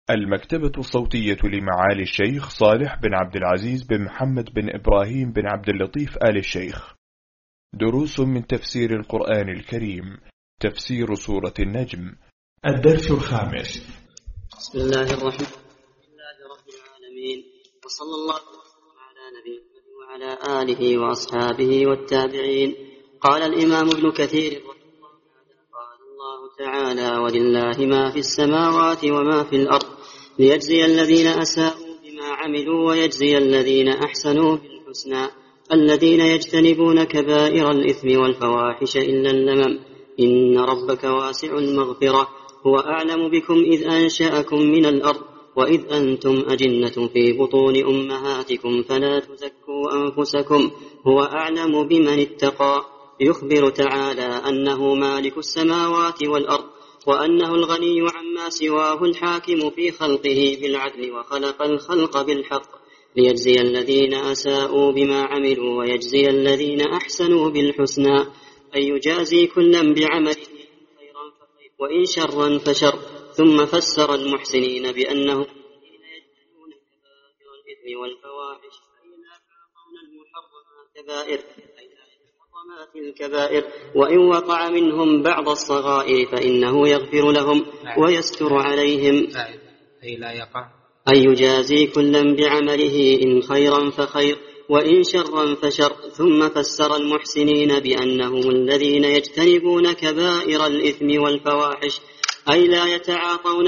المكتبة الصوتية لمعالي الشيخ صالح بن عبد العزيز بن محمد بن إبراهيم بن عبد اللطيف آل الشيخ. دروس من تفسير القرآن الكريم. تفسير سورة النجم. الدرس الخامس. بسم الله الرحمن الرحيم. لله رب العالمين، وصلى الله وسلم على نبينا وعلى آله وأصحابه والتابعين. قال الإمام ابن كثير رحمه الله تعالى: قال الله تعالى: ولله ما في السماوات وما في الأرض ليجزي الذين أساءوا بما عملوا ويجزي الذين أحسنوا بالحسنى الذين يجتنبون كبائر الإثم والفواحش إلا اللمم إن ربك واسع المغفرة هو أعلم بكم إذ أنشأكم من الأرض وإذ أنتم أجنة في بطون أمهاتكم فلا تزكوا أنفسكم هو أعلم بمن اتقى. يخبر تعالى أنه مالك السماوات والأرض وأنه الغني عما سواه الحاكم في خلقه بالعدل وخلق الخلق بالحق ليجزي الذين أساءوا بما عملوا ويجزي الذين أحسنوا بالحسنى أي يجازي كلا بعمله خيرا فخير وإن شرا فشر. ثم فسر المحسنين بأنهم الذين يجتنبون كبائر الإثم والفواحش أي لا يعطون المحرمات الكبائر وإن وقع منهم بعض الصغائر فإنه يغفر لهم ويستر عليهم أي يجازي كلا بعمله إن خيرا فخير وإن شرا فشر. ثم فسر المحسنين بأنهم الذين يجتنبون كبائر الإثم والفواحش أي لا يتعاطون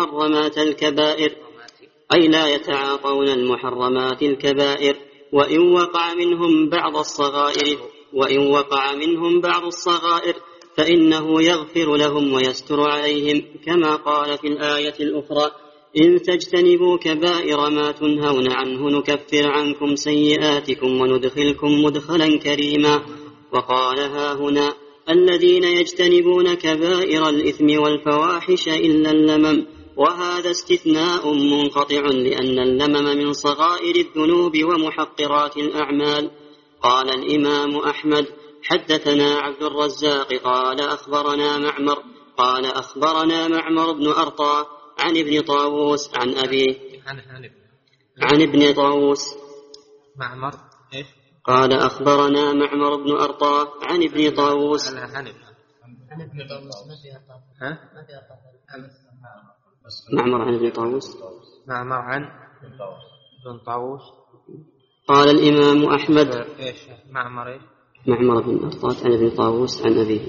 المحرمات الكبائر وإن وقع منهم بعض الصغائر فإنه يغفر لهم ويستر عليهم كما قال في الآية الأخرى: إن تجتنبوا كبائر ما تنهون عنه نكفر عنكم سيئاتكم وندخلكم مدخلا كريما. وقال هاهنا: الذين يجتنبون كبائر الإثم والفواحش إلا اللمم، وهذا استثناء منقطع لأن اللمم من صغائر الذنوب ومحقرات الأعمال. قال الإمام أحمد: حدثنا عبد الرزاق قال أخبرنا معمر بن أرطى عن ابن طاووس عن أبيه عن ابن طاووس معمر إيش؟ قال أخبرنا معمر بن أرطى عن ابن طاووس معمر عن ابن طاووس بن طاووس. قال الإمام أحمد: إيش معمر بن أرطى عن ابن طاووس عن أبيه.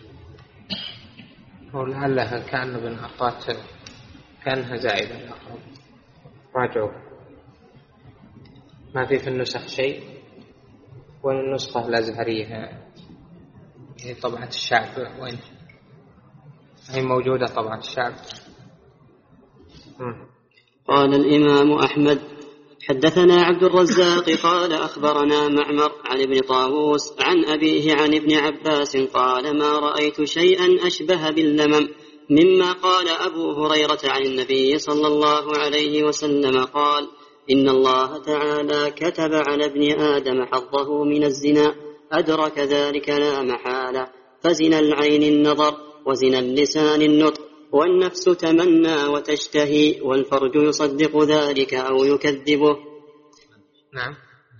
ولعلها كان ابن أرطى كانها زائدة. راجعوا ما في النسخ شيء، والنسخة الأزهرية هي طبعة الشعب، وين هي موجودة طبعة الشعب. قال الإمام أحمد: حدثنا عبد الرزاق قال أخبرنا معمر عن ابن طاووس عن أبيه عن ابن عباس قال: ما رأيت شيئا أشبه باللمم مما قال أبو هريرة عن النبي صلى الله عليه وسلم قال: إن الله تعالى كتب على ابن آدم حظه من الزنا أدرك ذلك لا محالة، فزنا العين النظر وزنا اللسان النطق والنفس تمنى وتشتهي والفرج يصدق ذلك أو يكذبه. نعم.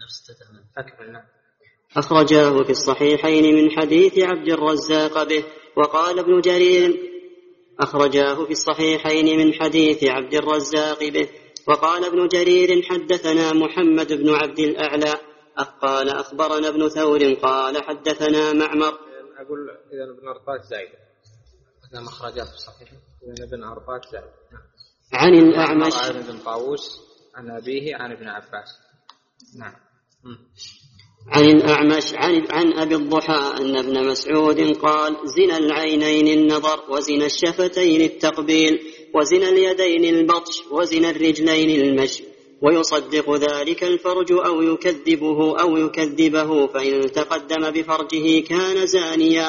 أخرجاه في الصحيحين من حديث عبد الرزاق به. وقال ابن جرير أخرجاه في الصحيحين من حديث عبد الرزاق به. وقال ابن جرير: حدثنا محمد بن عبد الأعلى قال أخبرنا ابن ثور قال حدثنا معمر. أقول إذا ابن أرطاة زائد، إذا مخرجات صحيح إذا ابن أرطاة زائد. عن الأعمش عن ابن طاووس عن أبيه عن ابن عباس. نعم. عن الأعمش عن أبي الضحى أن ابن مسعود قال: زنا العينين النظر وزنا الشفتين التقبيل وزنا اليدين البطش وزنا الرجلين المشي ويصدق ذلك الفرج أو يكذبه فإن تقدم بفرجه كان زانيا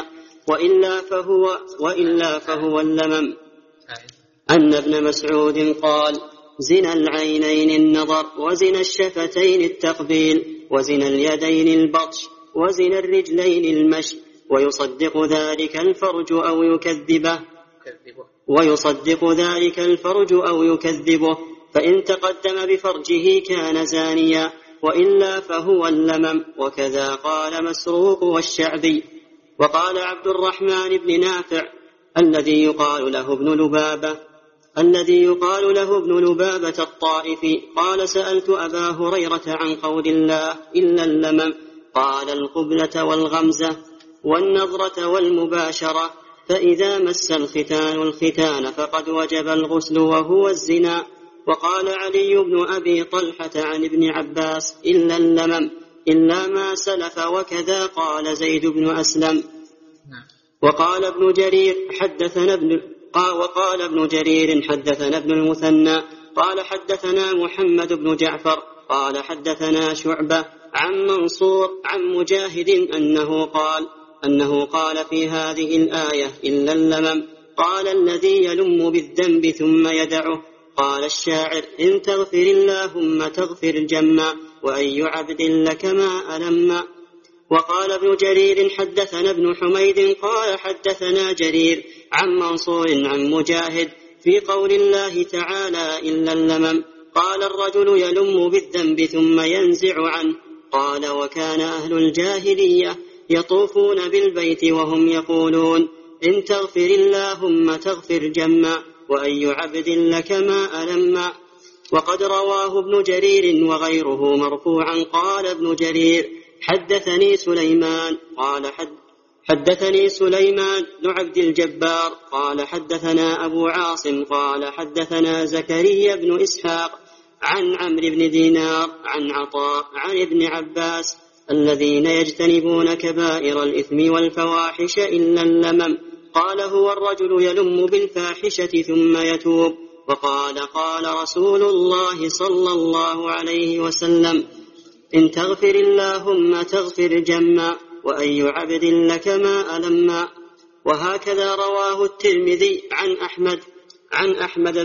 وإلا فهو اللمم. أن ابن مسعود قال: زنا العينين النظر وزنا الشفتين التقبيل وزنا اليدين البطش وزنا الرجلين المشي ويصدق ذلك الفرج أو يكذبه. ويصدق ذلك الفرج أو يكذبه، فإن تقدم بفرجه كان زانيا، وإلا فهو اللمم. وكذا قال مسروق والشعبي. وقال عبد الرحمن بن نافع الذي يقال له ابن لبابة الطائفي قال: سألت أبا هريرة عن قول الله إلا اللمم، قال: القبلة والغمزة والنظرة والمباشرة، فإذا مس الختان الختان فقد وجب الغسل وهو الزنا. وقال علي بن أبي طلحة عن ابن عباس: إلا اللمم إلا ما سلف. وكذا قال زيد بن أسلم. وقال ابن جرير حدثنا ابن المثنى قال حدثنا محمد بن جعفر قال حدثنا شعبة عن منصور عن مجاهد أنه قال في هذه الآية إلا اللمم، قال: الذي يلم بالذنب ثم يدعه. قال الشاعر: إن تغفر اللهم تغفر جما، وأي عبد لك ما ألم. وقال ابن جرير حدثنا ابن حميد قال حدثنا جرير عن منصور عن مجاهد في قول الله تعالى إلا اللمم، قال: الرجل يلم بالذنب ثم ينزع عنه. قال: وكان أهل الجاهلية يطوفون بالبيت وهم يقولون: إن تغفر اللهم تغفر جما، وأي عبد لك ما ألم. وقد رواه ابن جرير وغيره مرفوعا. قال ابن جرير: حدثني سليمان بن عبد الجبار قال حدثنا أبو عاصم قال حدثنا زكريا بن إسحاق عن عمرو بن دينار عن عطاء عن ابن عباس: الذين يجتنبون كبائر الإثم والفواحش إلا اللمم، قال: هو الرجل يلم بالفاحشة ثم يتوب. وقال: قال رسول الله صلى الله عليه وسلم: إن تغفر اللهم تغفر جما، وأي عبد لك ما ألم. وهكذا رواه الترمذي عن أحمد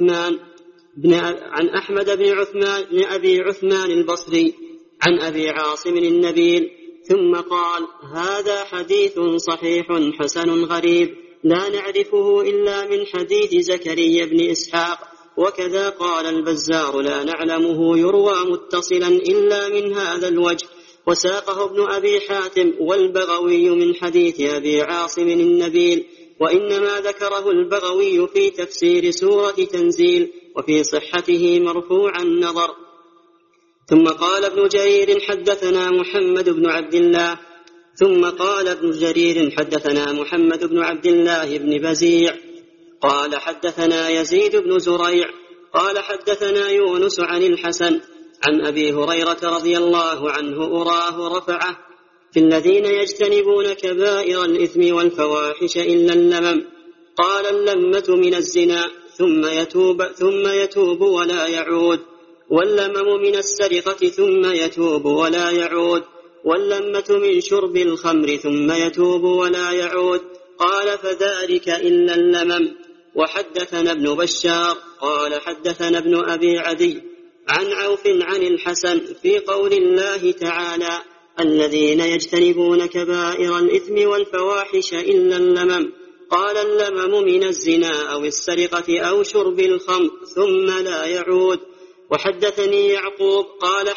بن أبي عثمان البصري عن أبي عاصم النبيل، ثم قال: هذا حديث صحيح حسن غريب لا نعرفه إلا من حديث زكريا بن إسحاق. وكذا قال البزار: لا نعلمه يروى متصلا إلا من هذا الوجه. وساقه ابن أبي حاتم والبغوي من حديث أبي عاصم النبيل، وإنما ذكره البغوي في تفسير سورة تنزيل، وفي صحته مرفوع النظر. ثم قال ابن جرير حدثنا محمد بن عبد الله بن بزيع قال حدثنا يزيد بن زريع قال حدثنا يونس عن الحسن عن أبي هريرة رضي الله عنه أراه رفعه: في الذين يجتنبون كبائر الإثم والفواحش إلا اللمم، قال: اللمة من الزنا ثم يتوب ولا يعود، واللمم من السرقة ثم يتوب ولا يعود، واللمة من شرب الخمر ثم يتوب ولا يعود، قال: فذلك إلا اللمم. وحدثنا ابن بشار قال حدثنا ابن أبي عدي عن عوف عن الحسن في قول الله تعالى: الذين يجتنبون كبائر الإثم والفواحش إلا اللمم، قال: اللمم من الزنا أو السرقة أو شرب الخمر ثم لا يعود. وحدثني يعقوب قال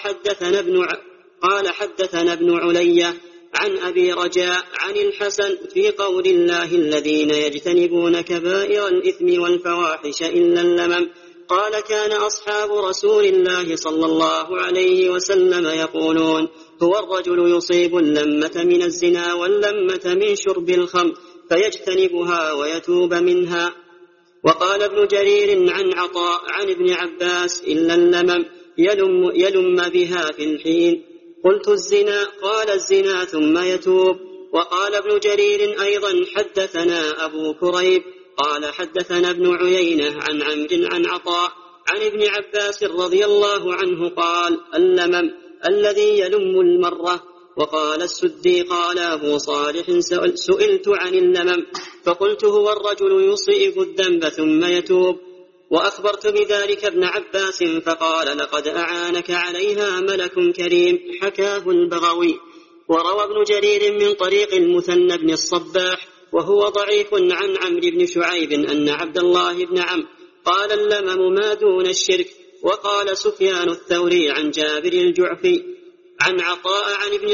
حدثنا ابن علية عن أبي رجاء عن الحسن في قول الله: الذين يجتنبون كبائر الإثم والفواحش إلا اللمم، قال: كان أصحاب رسول الله صلى الله عليه وسلم يقولون: هو الرجل يصيب اللمة من الزنا واللمة من شرب الخمر فيجتنبها ويتوب منها. وقال ابن جرير عن عطاء عن ابن عباس: إلا اللمم يلم بها في الحين. قلت: الزنا؟ قال: الزنا ثم يتوب. وقال ابن جرير أيضا حدثنا أبو كريب قال حدثنا ابن عيينة عن عمرو عن عطاء عن ابن عباس رضي الله عنه قال: اللمم الذي يلم المرة. وقال السدي قال أبو صالح: سئلت عن اللمم فقلت: هو الرجل يصيب الذنب ثم يتوب. وأخبرت بذلك ابن عباس فقال: لقد أعانك عليها ملك كريم. حكاه البغوي. وروى ابن جرير من طريق المثنى بن الصباح وهو ضعيف عن عمرو بن شعيب أن عبد الله بن عمرو قال اللمم ما دون الشرك. وقال سفيان الثوري عن جابر الجعفي عن عطاء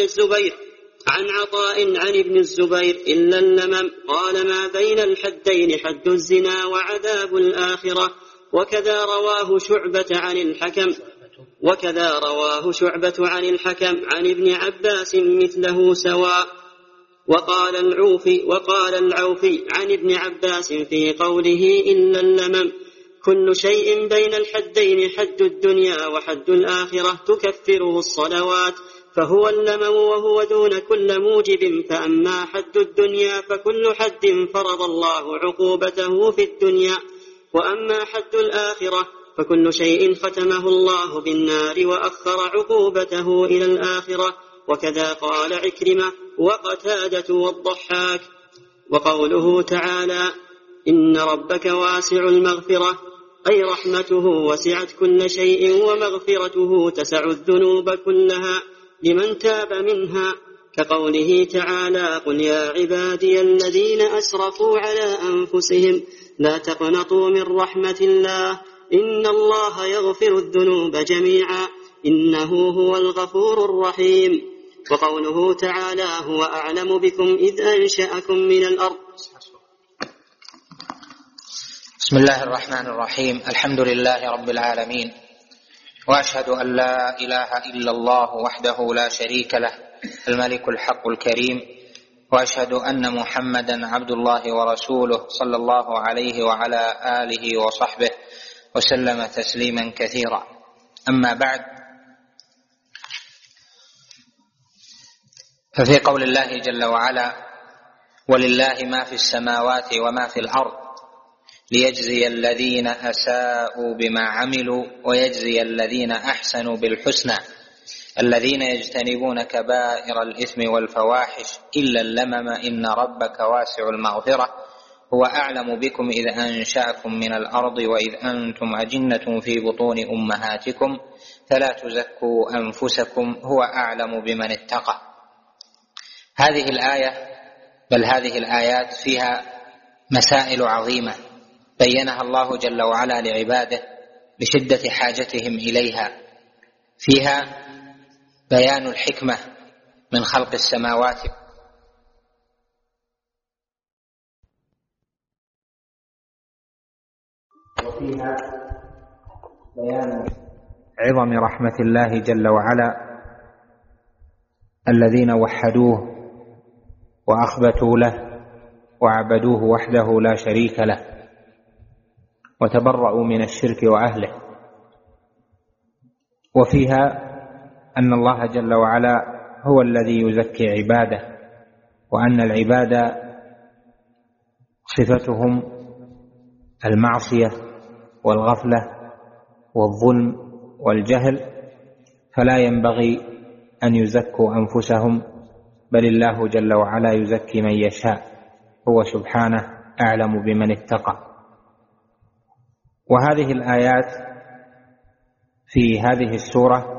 عن ابن الزبير إلا اللمم. قال ما بين الحدين حد الزنا وعذاب الآخرة. وكذا رواه شعبة عن الحكم عن ابن عباس مثله سواء. وقال العوفي عن ابن عباس في قوله إلا اللمم كل شيء بين الحدين حد الدنيا وحد الآخرة تكفره الصلوات فهو اللمم وهو دون كل موجب. فأما حد الدنيا فكل حد فرض الله عقوبته في الدنيا. وأما حد الآخرة فكل شيء ختمه الله بالنار وأخر عقوبته إلى الآخرة. وكذا قال عكرمة وقتادة والضحاك. وقوله تعالى إن ربك واسع المغفرة أي رحمته وسعت كل شيء ومغفرته تسع الذنوب كلها لمن تاب منها. كقوله تعالى قل يا عبادي الذين أسرفوا على أنفسهم لا تقنطوا من رحمة الله إن الله يغفر الذنوب جميعا إنه هو الغفور الرحيم. وقوله تعالى هو أعلم بكم إذ أنشأكم من الأرض. بسم الله الرحمن الرحيم. الحمد لله رب العالمين، وأشهد أن لا إله إلا الله وحده لا شريك له الملك الحق الكريم، وأشهد أن محمدا عبد الله ورسوله صلى الله عليه وعلى آله وصحبه وسلم تسليما كثيرا. أما بعد، ففي قول الله جل وعلا ولله ما في السماوات وما في الأرض ليجزي الذين أساءوا بما عملوا ويجزي الذين أحسنوا بالحسنى الذين يجتنبون كبائر الإثم والفواحش إلا اللمم إن ربك واسع المغفرة هو أعلم بكم إذ أنشأكم من الأرض وإذ أنتم أجنة في بطون أمهاتكم فلا تزكوا أنفسكم هو أعلم بمن اتقى. هذه الآية بل هذه الآيات فيها مسائل عظيمة بينها الله جل وعلا لعباده بشدة حاجتهم إليها. فيها بيان الحكمة من خلق السماوات، وفيها بيان عظم رحمة الله جل وعلا الذين وحدوه وأخبتوا له وعبدوه وحده لا شريك له وتبرؤوا من الشرك وأهله. وفيها أن الله جل وعلا هو الذي يزكي عباده، وأن العباد صفتهم المعصية والغفلة والظلم والجهل، فلا ينبغي أن يزكوا أنفسهم، بل الله جل وعلا يزكي من يشاء، هو سبحانه أعلم بمن اتقى. وهذه الآيات في هذه السورة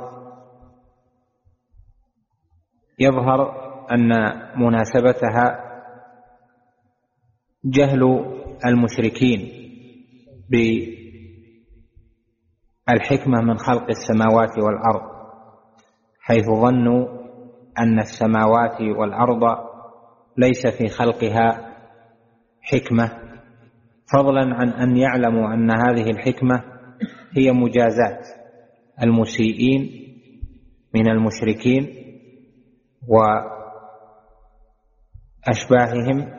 يظهر أن مناسبتها جهل المشركين بالحكمة من خلق السماوات والأرض، حيث ظنوا أن السماوات والأرض ليس في خلقها حكمة، فضلا عن أن يعلموا أن هذه الحكمة هي مجازات المسيئين من المشركين وأشباههم،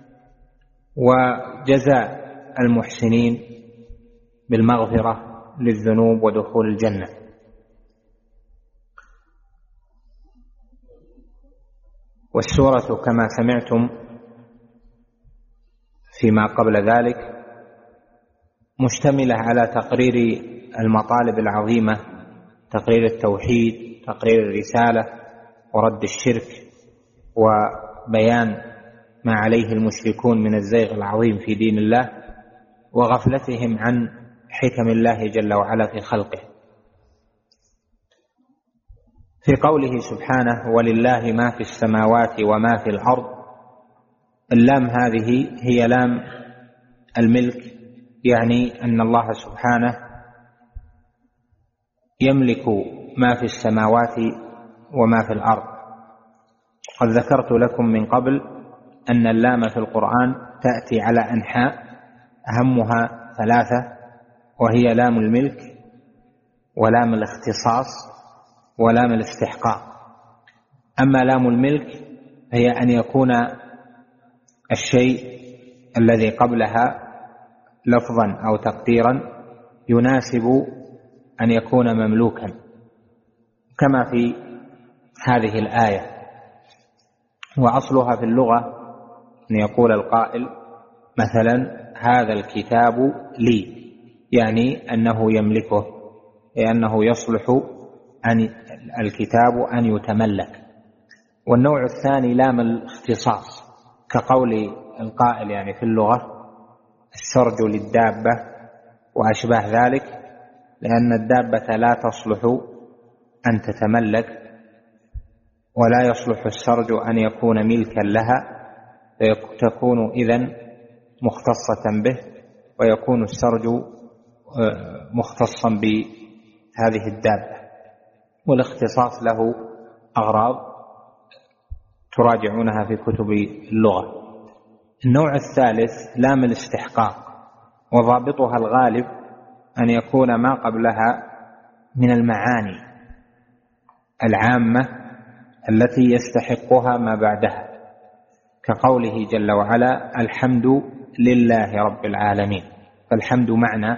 وجزاء المحسنين بالمغفرة للذنوب ودخول الجنة. والسورة كما سمعتم فيما قبل ذلك مشتملة على تقرير المطالب العظيمة، تقرير التوحيد، تقرير الرسالة، ورد الشرك، وبيان ما عليه المشركون من الزيغ العظيم في دين الله وغفلتهم عن حكم الله جل وعلا في خلقه. في قوله سبحانه ولله ما في السماوات وما في الأرض، اللام هذه هي لام الملك، يعني أن الله سبحانه يملك ما في السماوات وما في الأرض. قد ذكرت لكم من قبل أن اللام في القرآن تأتي على أنحاء، أهمها 3، وهي لام الملك ولام الاختصاص ولام الاستحقاق. أما لام الملك هي أن يكون الشيء الذي قبلها لفظا أو تقديرا يناسب أن يكون مملوكا، كما في هذه الآية. وأصلها في اللغة أن يقول القائل مثلا هذا الكتاب لي، يعني أنه يملكه، لأنه يصلح أن الكتاب أن يتملك. والنوع الثاني لام الاختصاص، كقول القائل يعني في اللغة السرج للدابة وأشباه ذلك، لأن الدابة لا تصلح أن تتملك، ولا يصلح السرج أن يكون ملكا لها، تكون إذن مختصة به، ويكون السرج مختصا بهذه الدابة. والاختصاص له أغراض تراجعونها في كتب اللغة. النوع الثالث لام الاستحقاق، وضابطها الغالب أن يكون ما قبلها من المعاني العامة التي يستحقها ما بعدها، كقوله جل وعلا الحمد لله رب العالمين. فالحمد معنى،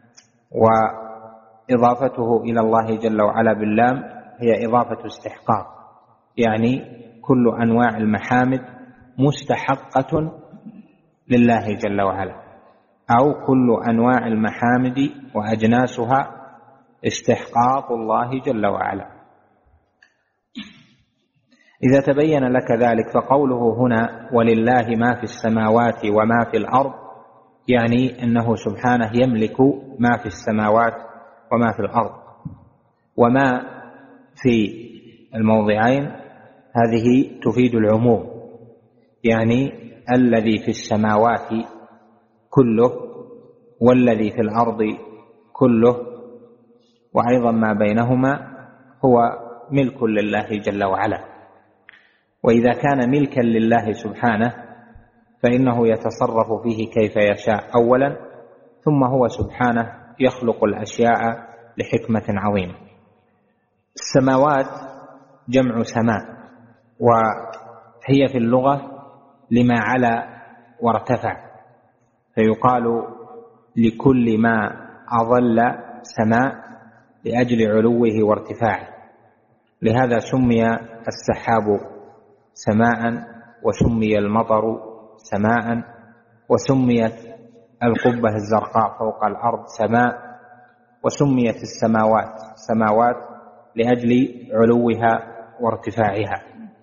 وإضافته إلى الله جل وعلا باللام هي إضافة استحقاق، يعني كل أنواع المحامد مستحقة لله جل وعلا، أو كل أنواع المحامد وأجناسها استحقاق الله جل وعلا. إذا تبين لك ذلك فقوله هنا ولله ما في السماوات وما في الأرض، يعني أنه سبحانه يملك ما في السماوات وما في الأرض. وما في الموضعين هذه تفيد العموم، يعني الذي في السماوات كله والذي في الأرض كله، وأيضا ما بينهما هو ملك لله جل وعلا. وإذا كان ملكا لله سبحانه فإنه يتصرف فيه كيف يشاء أولا، ثم هو سبحانه يخلق الأشياء لحكمة عظيمة. السماوات جمع سماء، وهي في اللغة لما علا وارتفع، فيقال لكل ما أظل سماء لأجل علوه وارتفاعه. لهذا سمي السحاب سماء، وسمي المطر سماء، وسميت القبة الزرقاء فوق الأرض سماء، وسميت السماوات سماوات لأجل علوها وارتفاعها.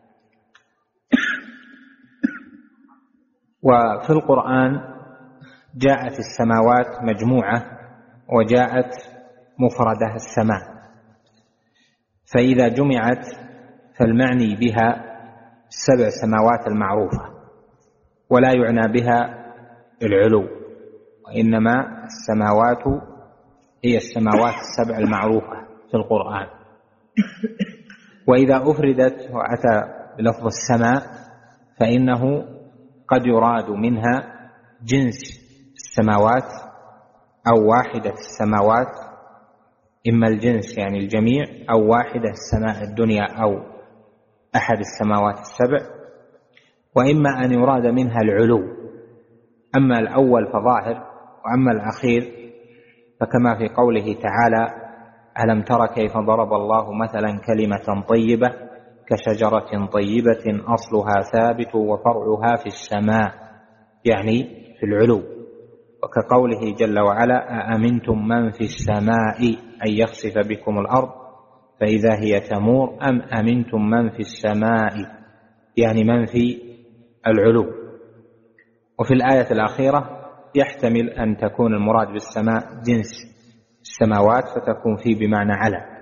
وفي القرآن جاءت السماوات مجموعة، وجاءت مفردة السماء، فإذا جمعت فالمعني بها 7 سماوات المعروفة، ولا يعنى بها العلو، وإنما السماوات هي السماوات 7 المعروفة في القرآن. وإذا أفردت وأتى بلفظ السماء فإنه قد يراد منها جنس السماوات أو واحدة السماوات، إما الجنس يعني الجميع، أو واحدة السماء الدنيا أو أحد السماوات 7، وإما أن يراد منها العلو. أما الأول فظاهر، وأما الأخير فكما في قوله تعالى ألم تر كيف ضرب الله مثلا كلمة طيبة كشجرة طيبة أصلها ثابت وفرعها في السماء، يعني في العلو. وكقوله جل وعلا أأمنتم من في السماء أن يخسف بكم الأرض فإذا هي تمور أم أمنتم من في السماء، يعني من في العلو. وفي الآية الأخيرة يحتمل أن تكون المراد بالسماء جنس السماوات، فتكون فيه بمعنى على.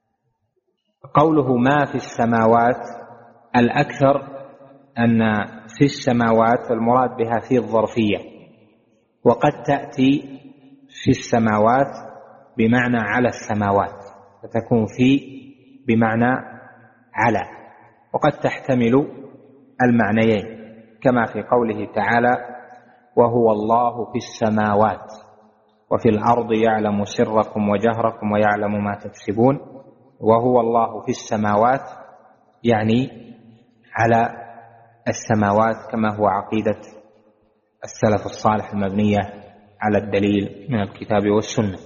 قوله ما في السماوات، الأكثر أن في السماوات والمراد بها في الظرفية، وقد تأتي في السماوات بمعنى على السماوات، فتكون في بمعنى على، وقد تحتمل المعنيين كما في قوله تعالى: وهو الله في السماوات وفي الأرض يعلم سركم وجهركم ويعلم ما تكسبون. وهو الله في السماوات يعني على السماوات، كما هو عقيدة السلف الصالح المبنية على الدليل من الكتاب والسنة.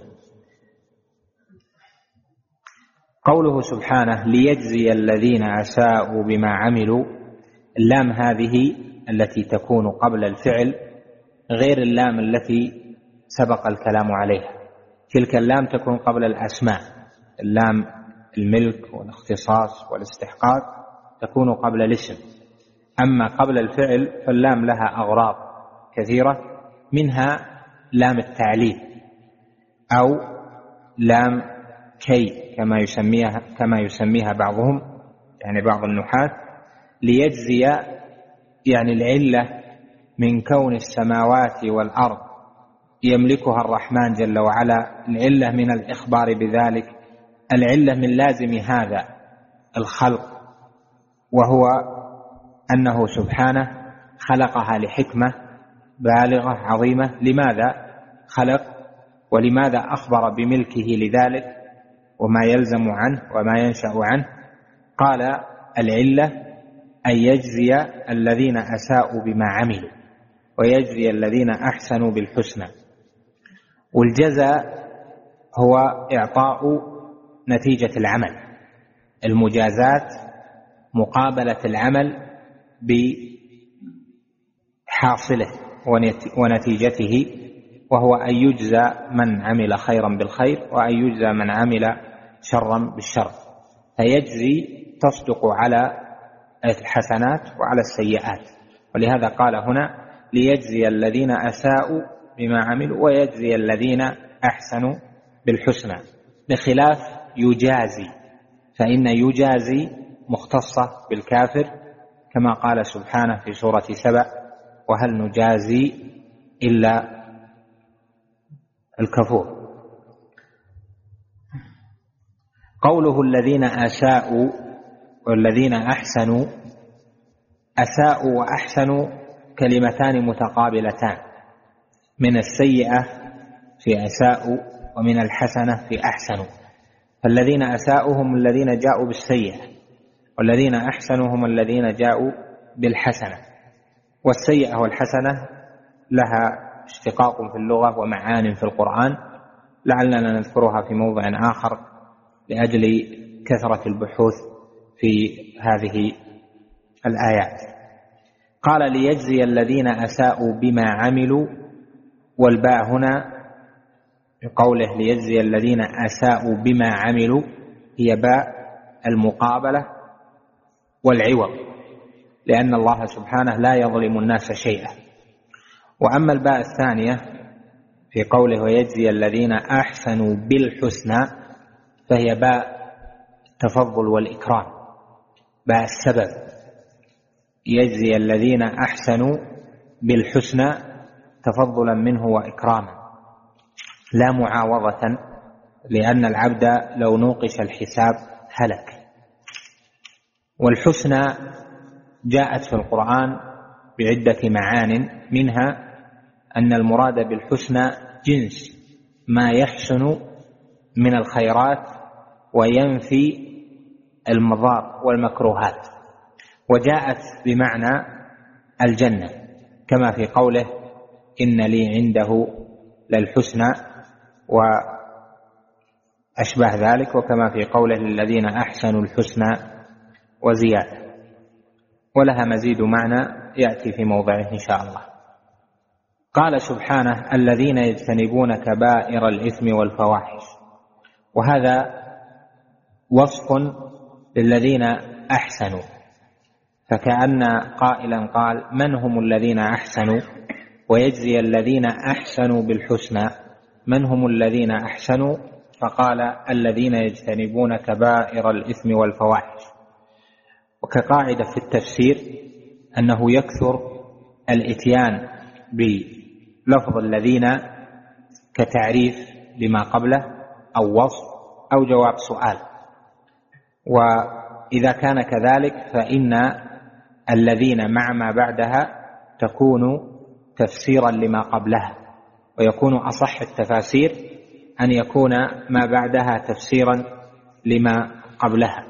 قوله سبحانه: ليجزي الذين أساءوا بما عملوا، اللام هذه التي تكون قبل الفعل غير اللام التي سبق الكلام عليها. تلك اللام تكون قبل الأسماء، اللام الملك والاختصاص والاستحقاق تكون قبل الاسم. أما قبل الفعل فاللام لها أغراض كثيرة، منها لام التعليل أو لام كي كما يسميها بعضهم، يعني بعض النحاة. ليجزي يعني العلة من كون السماوات والأرض يملكها الرحمن جل وعلا، العلة من الإخبار بذلك، العلة من لازم هذا الخلق، وهو أنه سبحانه خلقها لحكمة بالغة عظيمة. لماذا خلق ولماذا أخبر بملكه لذلك وما يلزم عنه وما ينشأ عنه؟ قال: العلة أن يجزي الذين أساءوا بما عملوا ويجزي الذين أحسنوا بالحسنى. والجزاء هو إعطاء نتيجة العمل، المجازات مقابلة العمل بحاصله ونتيجته، وهو أن يجزى من عمل خيرا بالخير وأن يجزى من عمل شرا بالشر. فيجزي تصدق على الحسنات وعلى السيئات، ولهذا قال هنا: ليجزي الذين أساءوا بما عملوا ويجزي الذين أحسنوا بالحسنى، بخلاف يجازي، فإن يجازي مختصة بالكافر، كما قال سبحانه في سورة سبأ: وهل نجازي إلا الكفور. قوله الذين أساءوا والذين أحسنوا، أساءوا وأحسنوا كلمتان متقابلتان، من السيئة في أساءوا ومن الحسنة في أحسنوا. فالذين أساءوا هم الذين جاءوا بالسيئة، والذين أحسنوا هم الذين جاءوا بالحسنة. والسيئة والحسنة لها اشتقاق في اللغة ومعان في القرآن، لعلنا نذكرها في موضع آخر لأجل كثرة البحوث في هذه الآيات. قال: ليجزي الذين أساءوا بما عملوا، والباء هنا بقوله ليجزي الذين أساءوا بما عملوا هي باء المقابلة والعوض، لأن الله سبحانه لا يظلم الناس شيئا. وأما الباء الثانية في قوله ويجزي الذين أحسنوا بالحسنى فهي باء التفضل والإكرام، باء السبب، يجزي الذين أحسنوا بالحسنى تفضلا منه وإكراما لا معاوضة، لأن العبد لو نوقش الحساب هلك. والحسنى جاءت في القرآن بعدة معان، منها أن المراد بالحسنى جنس ما يحسن من الخيرات وينفي المضار والمكروهات، وجاءت بمعنى الجنة كما في قوله إن لي عنده للحسنى وأشبه ذلك، وكما في قوله للذين أحسنوا الحسنى وزيادة، ولها مزيد معنى يأتي في موضعه إن شاء الله. قال سبحانه الذين يجتنبون كبائر الإثم والفواحش، وهذا وصف للذين أحسنوا، فكأن قائلا قال من هم الذين أحسنوا، ويجزي الذين أحسنوا بالحسنى من هم الذين أحسنوا، فقال الذين يجتنبون كبائر الإثم والفواحش. وكقاعدة في التفسير أنه يكثر الإتيان بلفظ الذين كتعريف لما قبله أو وصف أو جواب سؤال. وإذا كان كذلك فإن الذين مع ما بعدها تكون تفسيرا لما قبلها، ويكون أصح التفاسير أن يكون ما بعدها تفسيرا لما قبلها،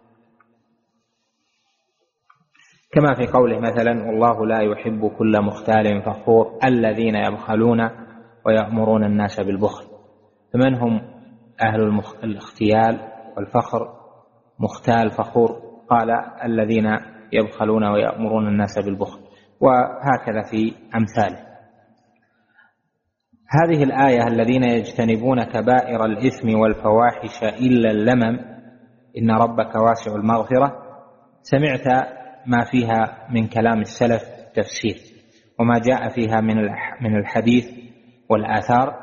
كما في قوله مثلا: والله لا يحب كل مختال فخور الذين يبخلون ويأمرون الناس بالبخل. فمن هم أهل الاختيال والفخر؟ مختال فخور، قال الذين يبخلون ويأمرون الناس بالبخل، وهكذا في أمثاله. هذه الآية: الذين يجتنبون كبائر الإثم والفواحش إلا اللمم إن ربك واسع المغفرة، سمعت ما فيها من كلام السلف تفسير وما جاء فيها من الحديث والآثار.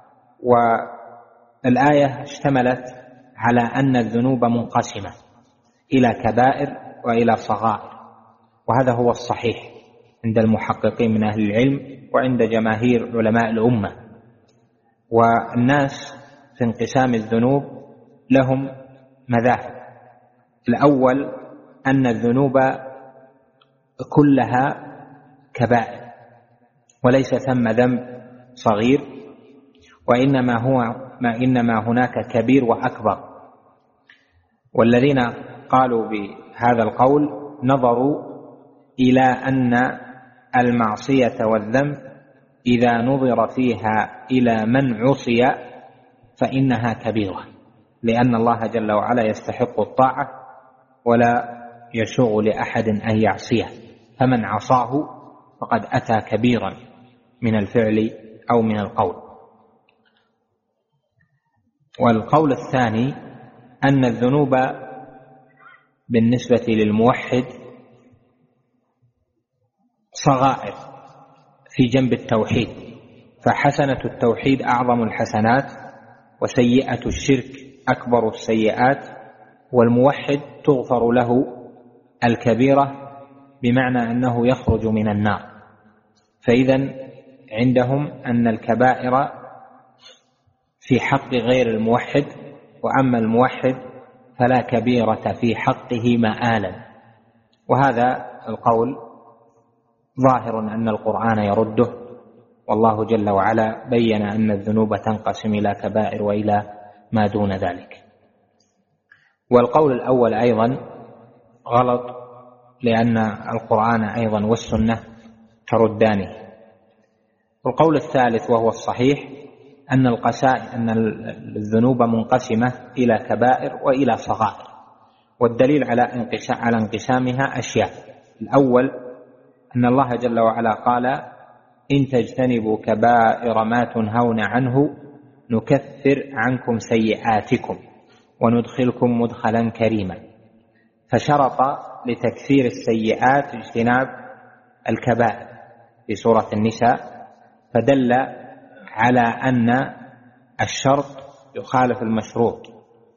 والآية اشتملت على أن الذنوب منقسمة إلى كبائر وإلى صغائر، وهذا هو الصحيح عند المحققين من أهل العلم وعند جماهير علماء الأمة. والناس في انقسام الذنوب لهم مذاهب. الأول أن الذنوب كلها كبائر وليس ثم ذنب صغير، وإنما هناك كبير وأكبر. والذين قالوا بهذا القول نظروا إلى أن المعصية والذنب إذا نظر فيها إلى من عصي فإنها كبيرة، لأن الله جل وعلا يستحق الطاعة ولا يشوع لأحد أن يعصيه، فمن عصاه فقد أتى كبيرا من الفعل أو من القول. والقول الثاني أن الذنوب بالنسبة للموحد صغائر في جنب التوحيد، فحسنة التوحيد أعظم الحسنات وسيئة الشرك أكبر السيئات، والموحد تغفر له الكبيرة بمعنى أنه يخرج من النار. فإذن عندهم أن الكبائر في حق غير الموحد، وأما الموحد فلا كبيرة في حقه مآلا. وهذا القول ظاهر أن القرآن يرده، والله جل وعلا بين أن الذنوب تنقسم إلى كبائر وإلى ما دون ذلك. والقول الأول أيضا غلط، لأن القرآن أيضا والسنة تردانه. والقول الثالث وهو الصحيح أن الذنوب منقسمة إلى كبائر وإلى صغائر، والدليل على انقسامها أشياء. الأول أن الله جل وعلا قال: إن تجتنبوا كبائر ما تنهون عنه نكفر عنكم سيئاتكم وندخلكم مدخلا كريما، فشرط لتكفير السيئات اجتناب الكبائر في سورة النساء، فدل على أن الشرط يخالف المشروط،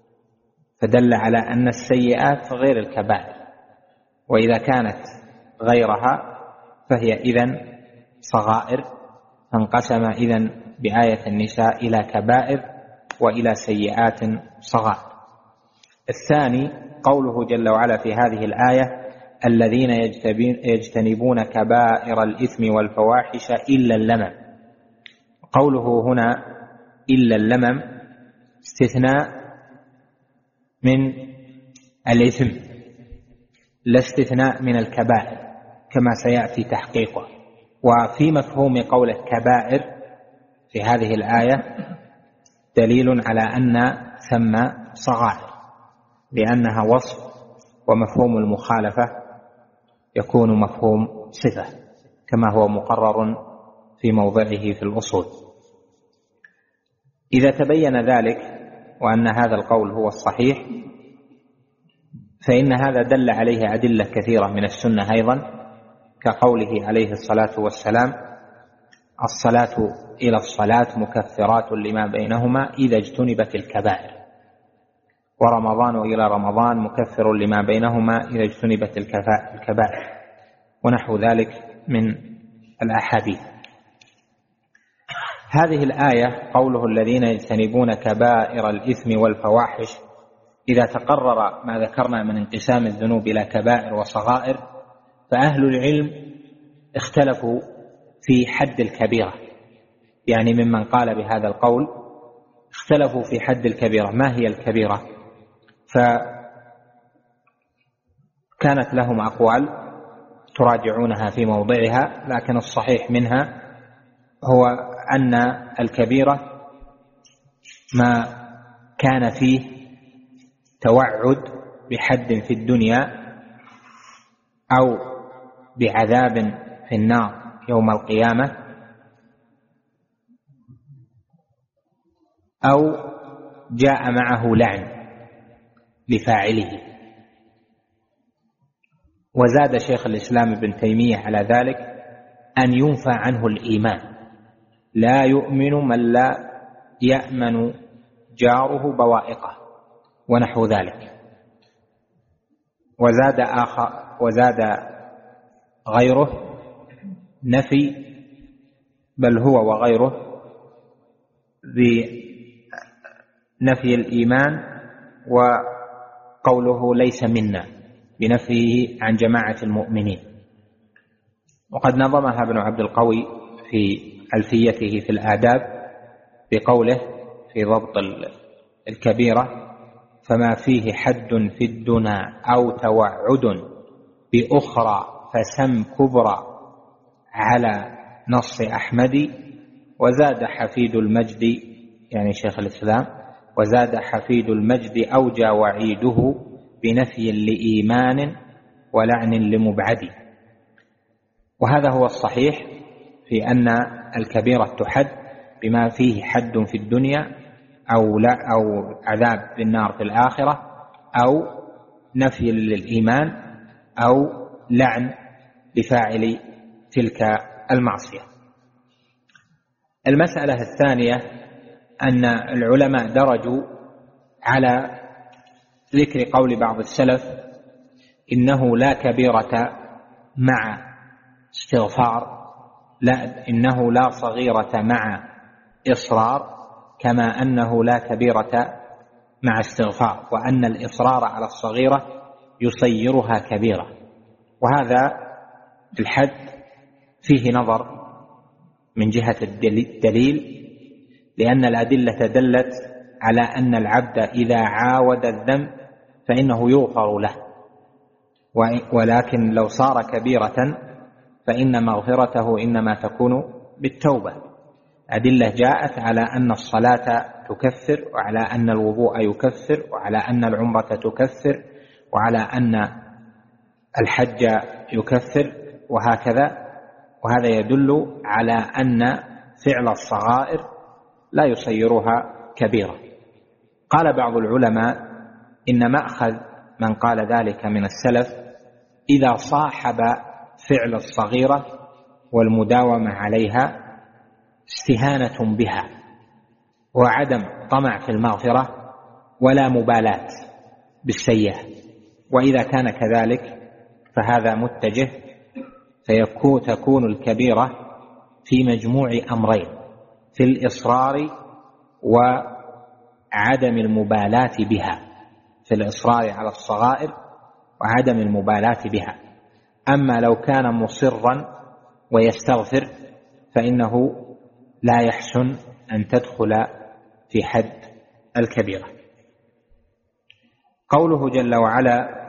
فدل على أن السيئات غير الكبائر، وإذا كانت غيرها فهي إذن صغائر، فانقسم إذن بآية النساء إلى كبائر وإلى سيئات صغائر. الثاني قوله جل وعلا في هذه الآية: الذين يجتنبون كبائر الإثم والفواحش إلا اللمم. قوله هنا إلا اللمم استثناء من الإثم، لا استثناء من الكبائر كما سيأتي تحقيقه. وفي مفهوم قوله كبائر في هذه الآية دليل على أن ثم صغائر، لأنها وصف، ومفهوم المخالفة يكون مفهوم صفة كما هو مقرر في موضعه في الأصول. إذا تبين ذلك وأن هذا القول هو الصحيح، فإن هذا دل عليه أدلة كثيرة من السنة أيضا، كقوله عليه الصلاة والسلام: الصلاة إلى الصلاة مكفرات لما بينهما إذا اجتنبت الكبائر، ورمضان إلى رمضان مكفر لما بينهما إذا اجتنبت الكبائر. ونحو ذلك من الأحاديث. هذه الآية قوله الذين يجتنبون كبائر الإثم والفواحش، إذا تقرر ما ذكرنا من انقسام الذنوب إلى كبائر وصغائر، فأهل العلم اختلفوا في حد الكبيرة، يعني ممن قال بهذا القول اختلفوا في حد الكبيرة، ما هي الكبيرة؟ فكانت لهم أقوال تراجعونها في موضعها، لكن الصحيح منها هو أن الكبيرة ما كان فيه توعد بحد في الدنيا أو بعذاب في النار يوم القيامة، أو جاء معه لعن لفاعله. وزاد شيخ الإسلام ابن تيمية على ذلك أن ينفى عنه الإيمان، لا يؤمن من لا يأمن جاره بوائقه ونحو ذلك. وزاد غيره نفي، بل هو وغيره بنفي الإيمان، وقوله ليس منا بنفيه عن جماعة المؤمنين. وقد نظمها ابن عبد القوي في ألفيته في الآداب بقوله في ضبط الكبيرة: فما فيه حد في الدنا أو توعد بأخرى فسم كبرى على نص أحمد. وزاد حفيد المجد، يعني شيخ الإسلام، وزاد حفيد المجد أوجى وعيده بنفي لإيمان ولعن لمبعد. وهذا هو الصحيح في أن الكبيرة تحد بما فيه حد في الدنيا أو عذاب بالنار في الآخرة، أو نفي للإيمان، أو لعن لفاعل تلك المعصية. المسألة الثانية أن العلماء درجوا على ذكر قول بعض السلف: إنه لا كبيرة مع استغفار، لا إنه لا صغيرة مع إصرار، كما أنه لا كبيرة مع استغفار، وأن الإصرار على الصغيرة يصيرها كبيرة. وهذا الحد فيه نظر من جهة الدليل، لأن الأدلة دلت على أن العبد إذا عاود الذنب فإنه يغفر له، ولكن لو صار كبيرة فإن مغفرته إنما تكون بالتوبة. أدلة جاءت على أن الصلاة تكفر، وعلى أن الوضوء يكفر، وعلى أن العمرة تكفر، وعلى أن الحج يكفر، وهكذا. وهذا يدل على أن فعل الصغائر لا يصيرها كبيرة. قال بعض العلماء إن مأخذ من قال ذلك من السلف إذا صاحب فعل الصغيرة والمداومة عليها استهانة بها وعدم طمع في المغفرة ولا مبالاة بالسيئة. وإذا كان كذلك فهذا متجه، تكون الكبيرة في مجموع أمرين: في الإصرار وعدم المبالاة بها، في الإصرار على الصغائر وعدم المبالاة بها. أما لو كان مصرا ويستغفر فإنه لا يحسن أن تدخل في حد الكبيرة. قوله جل وعلا: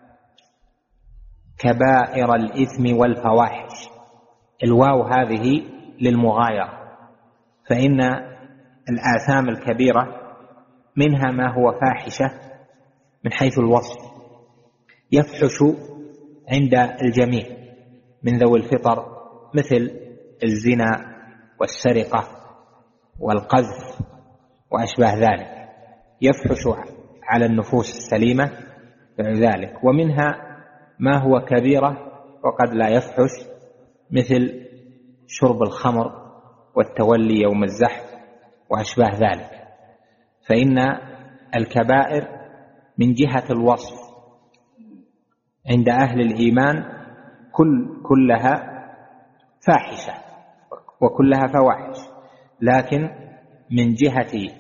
كبائر الإثم والفواحش، الواو هذه للمغايرة، فإن الآثام الكبيرة منها ما هو فاحشة من حيث الوصف، يفحش عند الجميع من ذوي الفطر، مثل الزنا والسرقة والقذف وأشباه ذلك، يفحش على النفوس السليمة ذلك. ومنها ما هو كبيرة وقد لا يفحش، مثل شرب الخمر والتولي يوم الزحف وأشباه ذلك. فإن الكبائر من جهة الوصف عند أهل الإيمان كلها فاحشة وكلها فواحش، لكن من جهة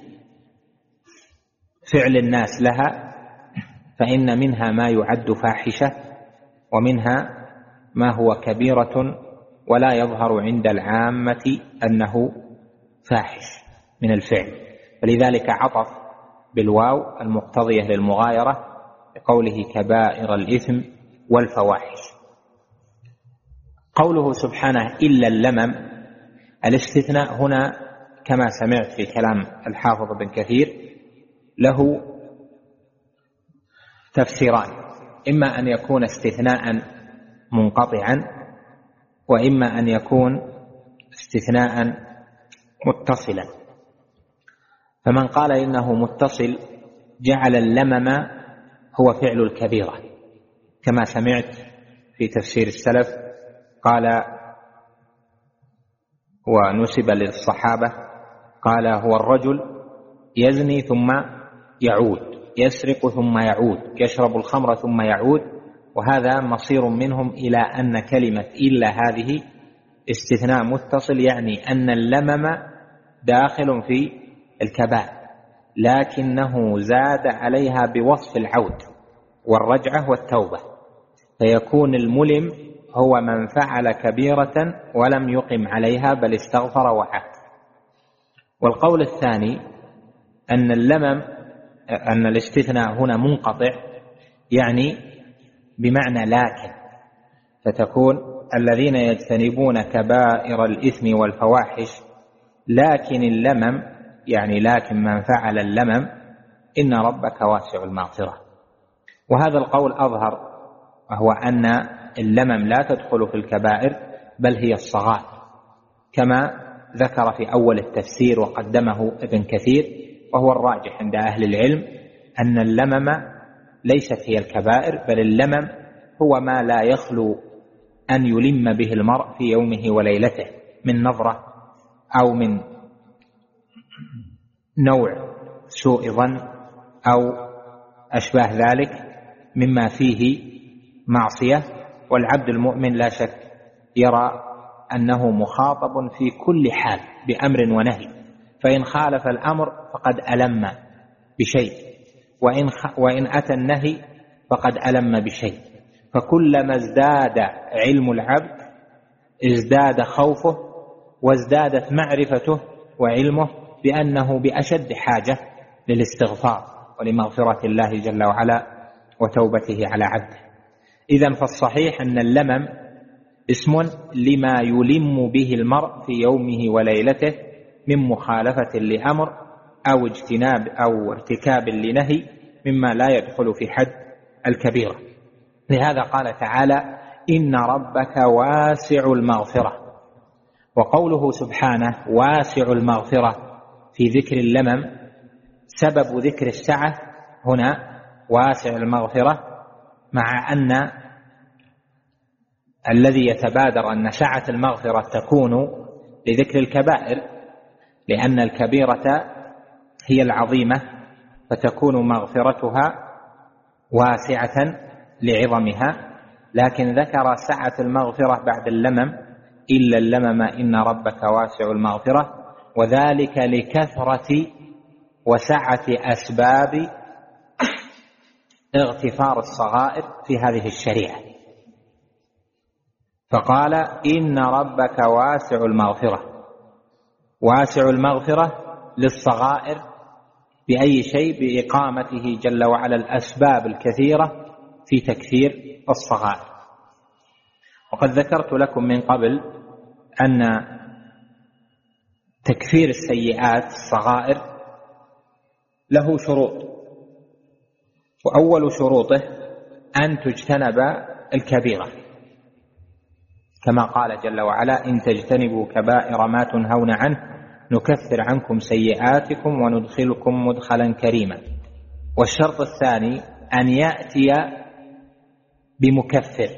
فعل الناس لها فإن منها ما يعد فاحشة، ومنها ما هو كبيرة ولا يظهر عند العامة أنه فاحش من الفعل، فلذلك عطف بالواو المقتضية للمغايرة بقوله كبائر الإثم والفواحش. قوله سبحانه إلا اللمم، الاستثناء هنا كما سمعت في كلام الحافظ بن كثير له تفسيران، إما أن يكون استثناء منقطعا، وإما أن يكون استثناء متصلا. فمن قال إنه متصل جعل اللمم هو فعل الكبيرة، كما سمعت في تفسير السلف قال ونسب للصحابة قال هو الرجل يزني ثم يعود، يسرق ثم يعود، يشرب الخمر ثم يعود، وهذا مصير منهم إلى أن كلمة إلا هذه استثناء متصل، يعني أن اللمم داخل في الكبائر، لكنه زاد عليها بوصف العود والرجعة والتوبة، فيكون الملم هو من فعل كبيرة ولم يقم عليها بل استغفر وعاد. والقول الثاني أن اللمم أن الاستثناء هنا منقطع، يعني بمعنى لكن، فتكون الذين يجتنبون كبائر الإثم والفواحش لكن اللمم، يعني لكن من فعل اللمم إن ربك واسع المغفرة. وهذا القول أظهر، وهو أن اللمم لا تدخل في الكبائر بل هي الصغائر، كما ذكر في أول التفسير وقدمه ابن كثير، وهو الراجح عند أهل العلم أن اللمم ليست هي الكبائر، بل اللمم هو ما لا يخلو أن يلم به المرء في يومه وليلته من نظرة أو من نوع سوء ظن أو أشباه ذلك مما فيه معصية. والعبد المؤمن لا شك يرى أنه مخاطب في كل حال بأمر ونهي، فإن خالف الأمر فقد ألم بشيء، وإن أتى النهي فقد ألم بشيء، فكلما ازداد علم العبد ازداد خوفه وازدادت معرفته وعلمه بأنه بأشد حاجة للاستغفار ولمغفرة الله جل وعلا وتوبته على عبده. إذن فالصحيح أن اللمم اسم لما يلم به المرء في يومه وليلته من مخالفة لأمر أو اجتناب أو ارتكاب لنهي مما لا يدخل في حد الكبيرة. لهذا قال تعالى إن ربك واسع المغفرة. وقوله سبحانه واسع المغفرة في ذكر اللمم سبب ذكر السعة هنا واسع المغفرة، مع أن الذي يتبادر أن سعة المغفرة تكون لذكر الكبائر، لأن الكبيرة هي العظيمة فتكون مغفرتها واسعة لعظمها، لكن ذكر سعة المغفرة بعد اللمم إلا اللمم إن ربك واسع المغفرة، وذلك لكثرة وسعة أسباب اغتفار الصغائر في هذه الشريعة. فقال إن ربك واسع المغفرة، واسع المغفرة للصغائر بأي شيء؟ بإقامته جل وعلا الأسباب الكثيرة في تكثير الصغائر. وقد ذكرت لكم من قبل أن تكفير السيئات الصغائر له شروط، وأول شروطه أن تجتنب الكبيرة، كما قال جل وعلا إن تجتنبوا كبائر ما تنهون عنه نكفر عنكم سيئاتكم وندخلكم مدخلا كريما. والشرط الثاني أن يأتي بمكفر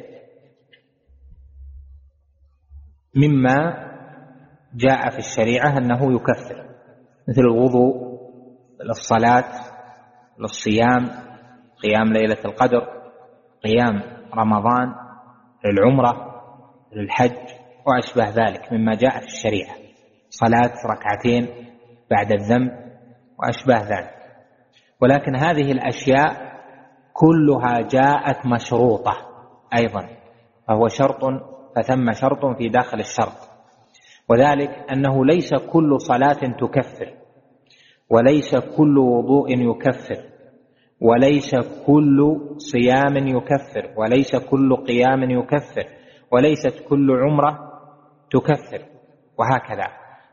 مما جاء في الشريعة أنه يكفر، مثل الوضوء، الصلاة، الصيام، قيام ليلة القدر، قيام رمضان، للعمرة للحج وأشبه ذلك مما جاء في الشريعة، صلاة ركعتين بعد الذنب وأشبه ذلك. ولكن هذه الأشياء كلها جاءت مشروطة أيضا، فهو فثم شرط في داخل الشرط، وذلك أنه ليس كل صلاة تكفر، وليس كل وضوء يكفر، وليس كل صيام يكفر، وليس كل قيام يكفر، وليست كل عمرة تكفر، وهكذا.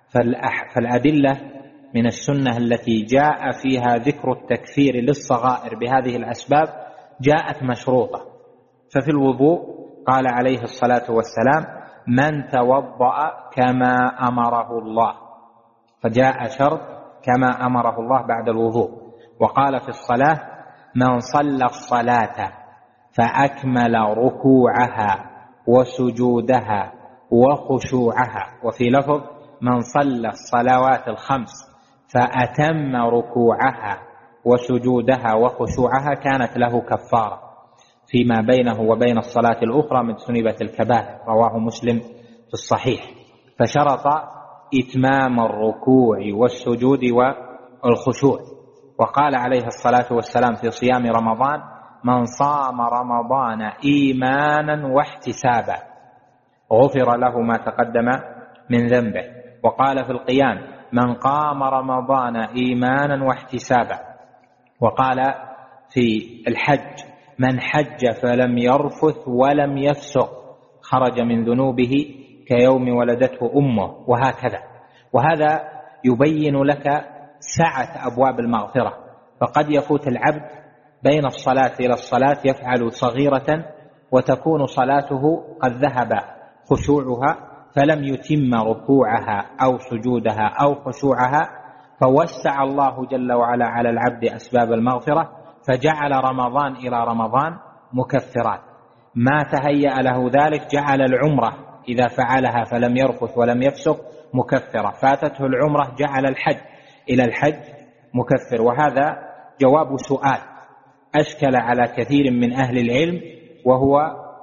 فالأدلة من السنة التي جاء فيها ذكر التكفير للصغائر بهذه الأسباب جاءت مشروطة. ففي الوضوء قال عليه الصلاة والسلام: من توضأ كما أمره الله، فجاء شرط كما أمره الله بعد الوضوء. وقال في الصلاة: من صلى الصلاة فأكمل ركوعها وسجودها وخشوعها، وفي لفظ: من صلى الصلوات الخمس فأتم ركوعها وسجودها وخشوعها كانت له كفارة فيما بينه وبين الصلاة الأخرى من سنبة الكبائر. رواه مسلم في الصحيح. فشرط إتمام الركوع والسجود والخشوع. وقال عليه الصلاة والسلام في صيام رمضان: من صام رمضان إيمانا واحتسابا غفر له ما تقدم من ذنبه. وقال في القيام: من قام رمضان إيمانا واحتسابا. وقال في الحج: من حج فلم يرفث ولم يفسق خرج من ذنوبه كيوم ولدته أمه، وهكذا. وهذا يبين لك سعة أبواب المغفرة. فقد يفوت العبد بين الصلاة إلى الصلاة يفعل صغيرة وتكون صلاته قد ذهب خشوعها فلم يتم ركوعها أو سجودها أو خشوعها، فوسع الله جل وعلا على العبد أسباب المغفرة فجعل رمضان إلى رمضان مكفرات. ما تهيأ له ذلك جعل العمرة إذا فعلها فلم يرفث ولم يفسق مكفرة، فاتته العمرة جعل الحج إلى الحج مكفر. وهذا جواب سؤال أشكل على كثير من أهل العلم، وهو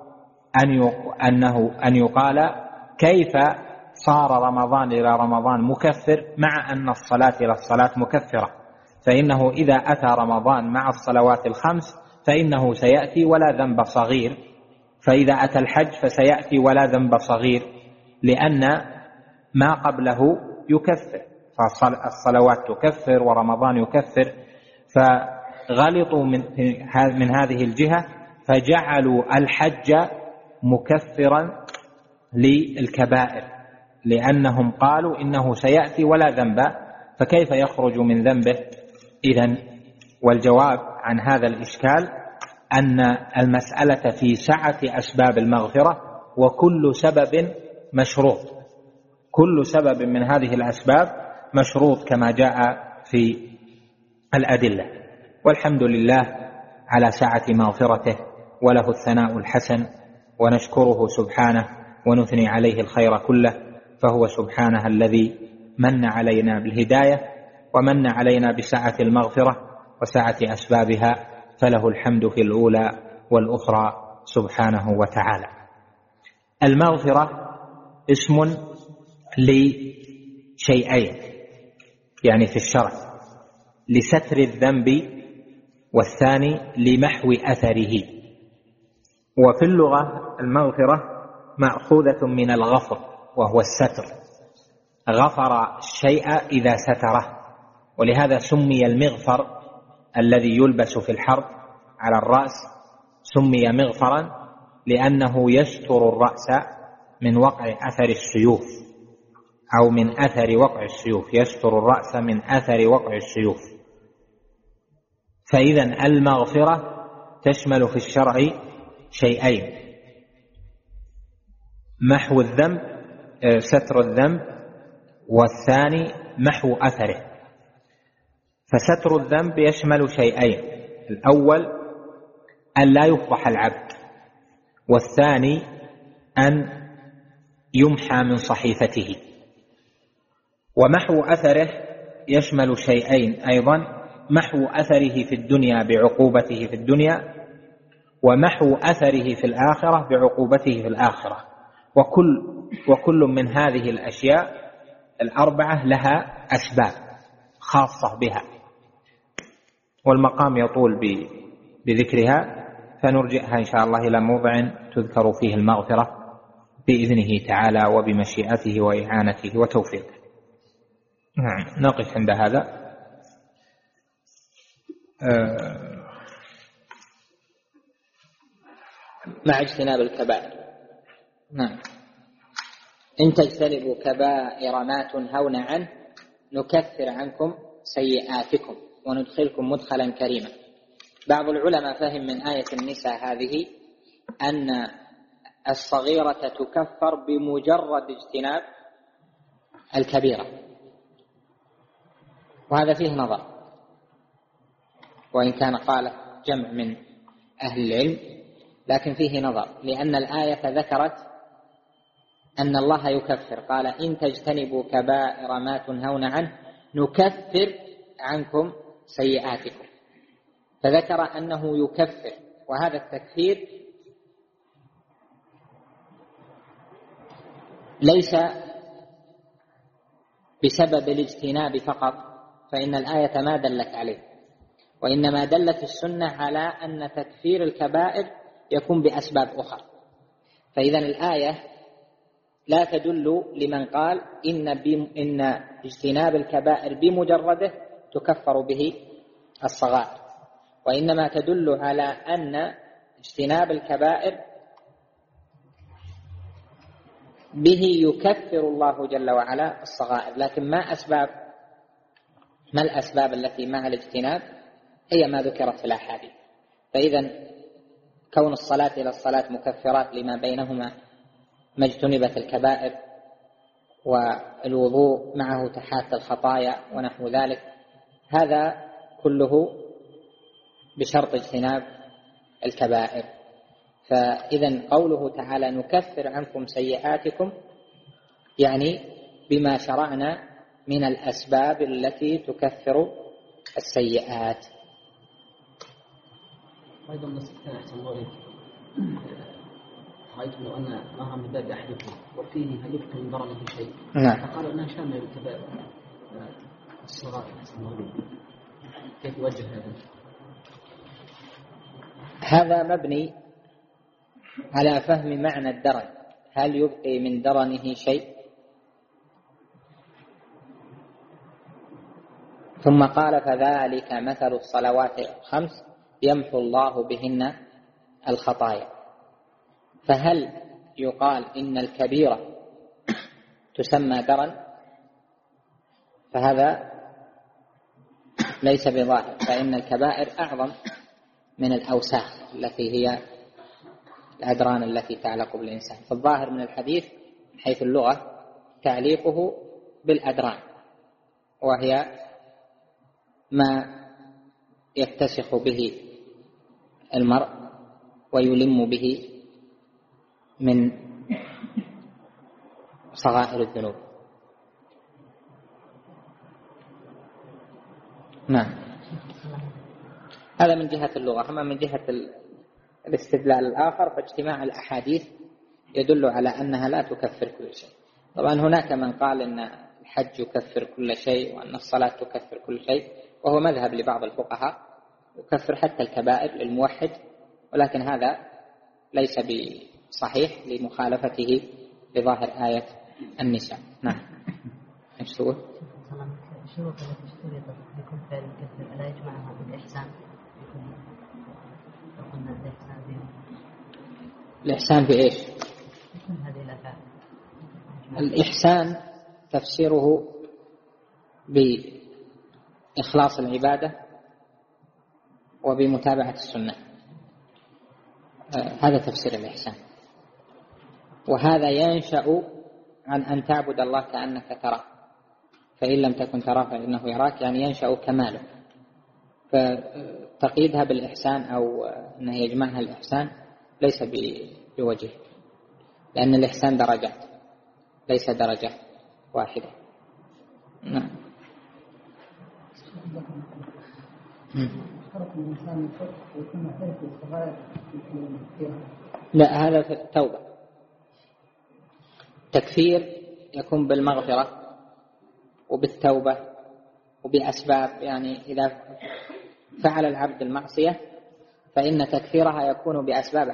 أن يقال: كيف صار رمضان إلى رمضان مكفر مع أن الصلاة إلى الصلاة مكفرة؟ فإنه إذا أتى رمضان مع الصلوات الخمس فإنه سيأتي ولا ذنب صغير، فإذا أتى الحج فسيأتي ولا ذنب صغير، لأن ما قبله يكفر، فالصلوات تكفر ورمضان يكفر. فغلطوا من هذه الجهة فجعلوا الحج مكفرا للكبائر، لأنهم قالوا إنه سيأتي ولا ذنب، فكيف يخرج من ذنبه إذن؟ والجواب عن هذا الإشكال أن المسألة في سعة أسباب المغفرة، وكل سبب مشروط، كل سبب من هذه الأسباب مشروط كما جاء في الأدلة. والحمد لله على سعة مغفرته وله الثناء الحسن، ونشكره سبحانه ونثني عليه الخير كله، فهو سبحانه الذي من علينا بالهداية ومن علينا بسعة المغفرة وسعة أسبابها، فله الحمد في الأولى والأخرى سبحانه وتعالى. المغفرة اسم لشيئين يعني في الشرع: لستر الذنب، والثاني لمحو أثره. وفي اللغة المغفرة مأخوذة من الغفر وهو الستر، غفر الشيء إذا ستره، ولهذا سمي المغفر الذي يلبس في الحرب على الرأس سمي مغفرا، لأنه يستر الرأس من وقع أثر السيوف أو من أثر وقع السيوف، يستر الرأس من أثر وقع السيوف. فإذن المغفرة تشمل في الشرع شيئين: محو الذنب، ستر الذنب، والثاني محو أثره. فستر الذنب يشمل شيئين: الأول أن لا يفضح العبد، والثاني أن يمحى من صحيفته. ومحو أثره يشمل شيئين أيضا: محو أثره في الدنيا بعقوبته في الدنيا، ومحو أثره في الآخرة بعقوبته في الآخرة. وكل من هذه الأشياء الأربعة لها أسباب خاصة بها، والمقام يطول بذكرها، فنرجعها إن شاء الله إلى موضع تذكر فيه المغفرة بإذنه تعالى وبمشيئته وإعانته وتوفيقه. نقف عند هذا. مع اجتناب الكبائر. نعم. إن تجتنبوا كبائر ما تنهون عنه نكفر عنكم سيئاتكم وندخلكم مدخلا كريما. بعض العلماء فهم من آية النساء هذه أن الصغيرة تكفر بمجرد اجتناب الكبيرة، وهذا فيه نظر، وإن كان قال جمع من أهل العلم، لكن فيه نظر، لأن الآية ذكرت أن الله يكفر، قال إن تجتنبوا كبائر ما تنهون عنه نكفر عنكم سيئاتكم، فذكر أنه يكفر، وهذا التكفير ليس بسبب الاجتناب فقط، فإن الآية ما دلت عليه، وإنما دلت السنة على أن تكفير الكبائر يكون بأسباب أخرى. فإذا الآية لا تدل لمن قال إن اجتناب الكبائر بمجرده تكفر به الصغائر، وإنما تدل على أن اجتناب الكبائر به يكفر الله جل وعلا الصغائر. لكن ما الأسباب التي مع الاجتناب؟ هي ما ذكرت في الأحاديث. فإذا كون الصلاة إلى الصلاة مكفرات لما بينهما ما اجتنبت الكبائر، والوضوء معه تحات الخطايا ونحو ذلك، هذا كله بشرط اجتناب الكبائر. فإذا قوله تعالى نكفر عنكم سيئاتكم يعني بما شرعنا من الأسباب التي تكفر السيئات. أيضا نستطيع أحسن الله رأيت لو أن نهر من باب أحدكم وفيه هل يبقى من ضرره شيء؟ نعم. فقالوا أنها شاملة للكبائر الصغائر أحسن الله، كيف يوجه هذا؟ هذا مبني على فهم معنى الدرن، هل يبقي من درنه شيء؟ ثم قال فذلك مثل الصلوات الخمس يمحو الله بهن الخطايا. فهل يقال إن الكبيرة تسمى درن؟ فهذا ليس بظاهر، فإن الكبائر أعظم من الأوساخ التي هي الأدران التي تعلق بالإنسان. فالظاهر من الحديث من حيث اللغة تعليقه بالأدران، وهي ما يتسخ به المرء ويلم به من صغائر الذنوب. نعم. هذا من جهة اللغة. أما من جهة الاستدلال الآخر فاجتماع الأحاديث يدل على أنها لا تكفر كل شيء. طبعا هناك من قال أن الحج يكفر كل شيء وأن الصلاة تكفر كل شيء، وهو مذهب لبعض الفقهاء، يكفر حتى الكبائر للموحد، ولكن هذا ليس بصحيح لمخالفته لظاهر آية النساء. نعم. ايش تقول؟ الشروط التي اشترطت لكل فعل يكفر ألا يجمعها بالإحسان؟ الإحسان في إيش؟ هذه الأفعال. الإحسان تفسيره بإخلاص العبادة وبمتابعة السنة، هذا تفسير الإحسان. وهذا ينشأ عن أن تعبد الله كأنك تراه، فإن لم تكن تراه فإنه يراك، يعني ينشأ كماله. فتقييدها بالإحسان أو أنه يجمعها الإحسان ليس بوجه، لأن الإحسان درجات ليس درجة واحدة. نعم. لا، هذا في التوبة. تكفير يكون بالمغفرة وبالتوبة وبأسباب، يعني إذا فعل العبد المعصية فإن تكفيرها يكون بأسباب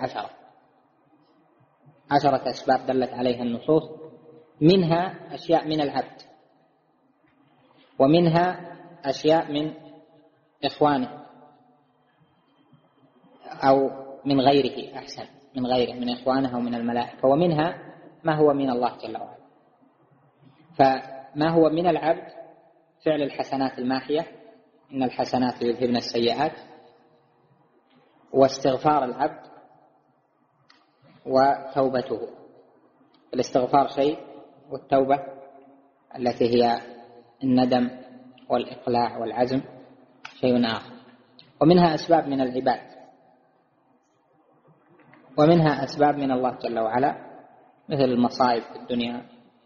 10 أسباب دلت عليها النصوص، منها أشياء من العبد، ومنها أشياء من إخوانه أو من غيره، أحسن من غيره، من إخوانه أو من الملائكة، ومنها ما هو من الله جل وعلا. فما هو من العبد فعل الحسنات الماحية، إن الحسنات يذهبن السيئات، واستغفار العبد وتوبته. الاستغفار شيء، والتوبة التي هي الندم والإقلاع والعزم شيء آخر. ومنها أسباب من العباد، ومنها أسباب من الله جل وعلا، مثل المصائب في الدنيا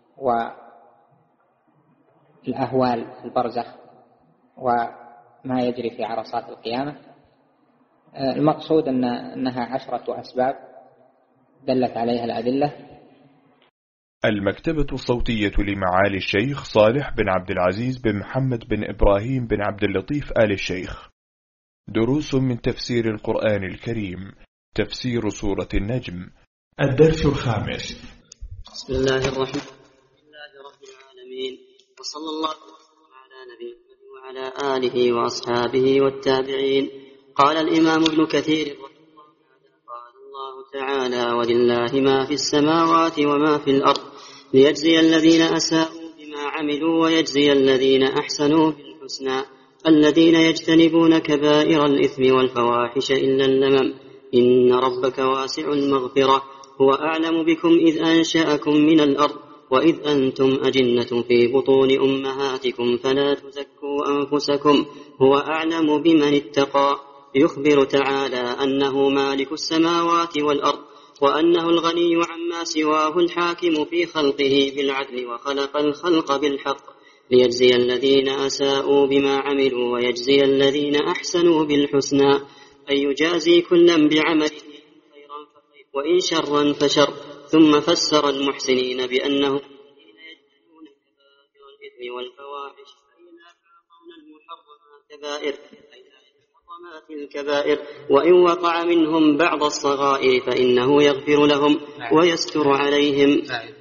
والأهوال في البرزخ وما يجري في عرصات القيامة. المقصود أنها 10 أسباب دلت عليها الأدلة. المكتبة الصوتية لمعالي الشيخ صالح بن عبد العزيز بن محمد بن إبراهيم بن عبد اللطيف آل الشيخ. دروس من تفسير القرآن الكريم. تفسير سورة النجم. الدرس الخامس. بسم الله الرحمن الرحيم. لله رب العالمين، وصلى الله وسلم على نبينا وعلى آله وأصحابه والتابعين. قال الإمام ابن كثير قال الله تعالى: ولله ما في السماوات وما في الأرض ليجزي الذين أساءوا بما عملوا ويجزي الذين أحسنوا بالحسنى الذين يجتنبون كبائر الإثم والفواحش إلا اللمم إن ربك واسع المغفرة هو أعلم بكم إذ أنشأكم من الأرض وإذ أنتم أجنة في بطون أمهاتكم فلا تزكوا أنفسكم هو أعلم بمن اتقى. يخبر تعالى أنه مالك السماوات والأرض، وأنه الغني عما سواه الحاكم في خلقه بالعدل، وخلق الخلق بالحق ليجزي الذين أساءوا بما عملوا ويجزي الذين أحسنوا بالحسنى، أي يجازي كلا بعمله خيرا فخير وإن شرا فشر. ثم فسر المحسنين بأنه الذين يجتنبون كبائر الإثم والفواحش أي لا يعطون المحرمات كبائر الكبائر، وإن وقع منهم بعض الصغائر فإنه يغفر لهم ويستر عليهم،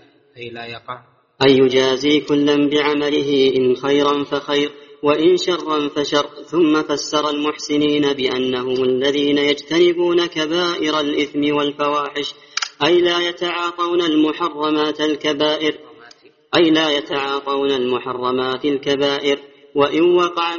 أي يجازي كلا بعمله إن خيرا فخير وإن شرا فشر. ثم فسر المحسنين بأنهم الذين يجتنبون كبائر الإثم والفواحش أي لا يتعاطون المحرمات الكبائر وإن وقع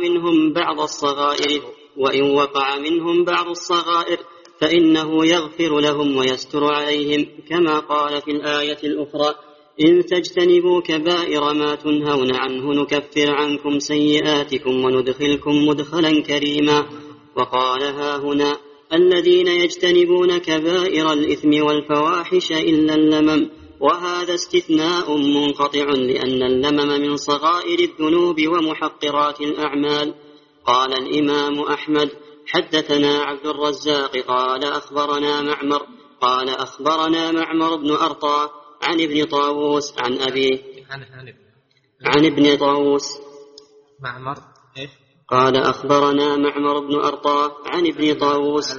منهم بعض الصغائر فإنه يغفر لهم ويستر عليهم، كما قال في الآية الأخرى: إن تجتنبوا كبائر ما تنهون عنه نكفر عنكم سيئاتكم وندخلكم مدخلا كريما. وقال هاهنا: الذين يجتنبون كبائر الإثم والفواحش إلا اللمم، وهذا استثناء منقطع لأن اللمم من صغائر الذنوب ومحقرات الأعمال. قال الإمام أحمد: حدثنا عبد الرزاق قال أخبرنا معمر بن أرطى عن ابن طاووس عن أبيه عن ابن طاووس. معمر إيش؟ قال أخبرنا معمر بن أرطى عن ابن طاووس.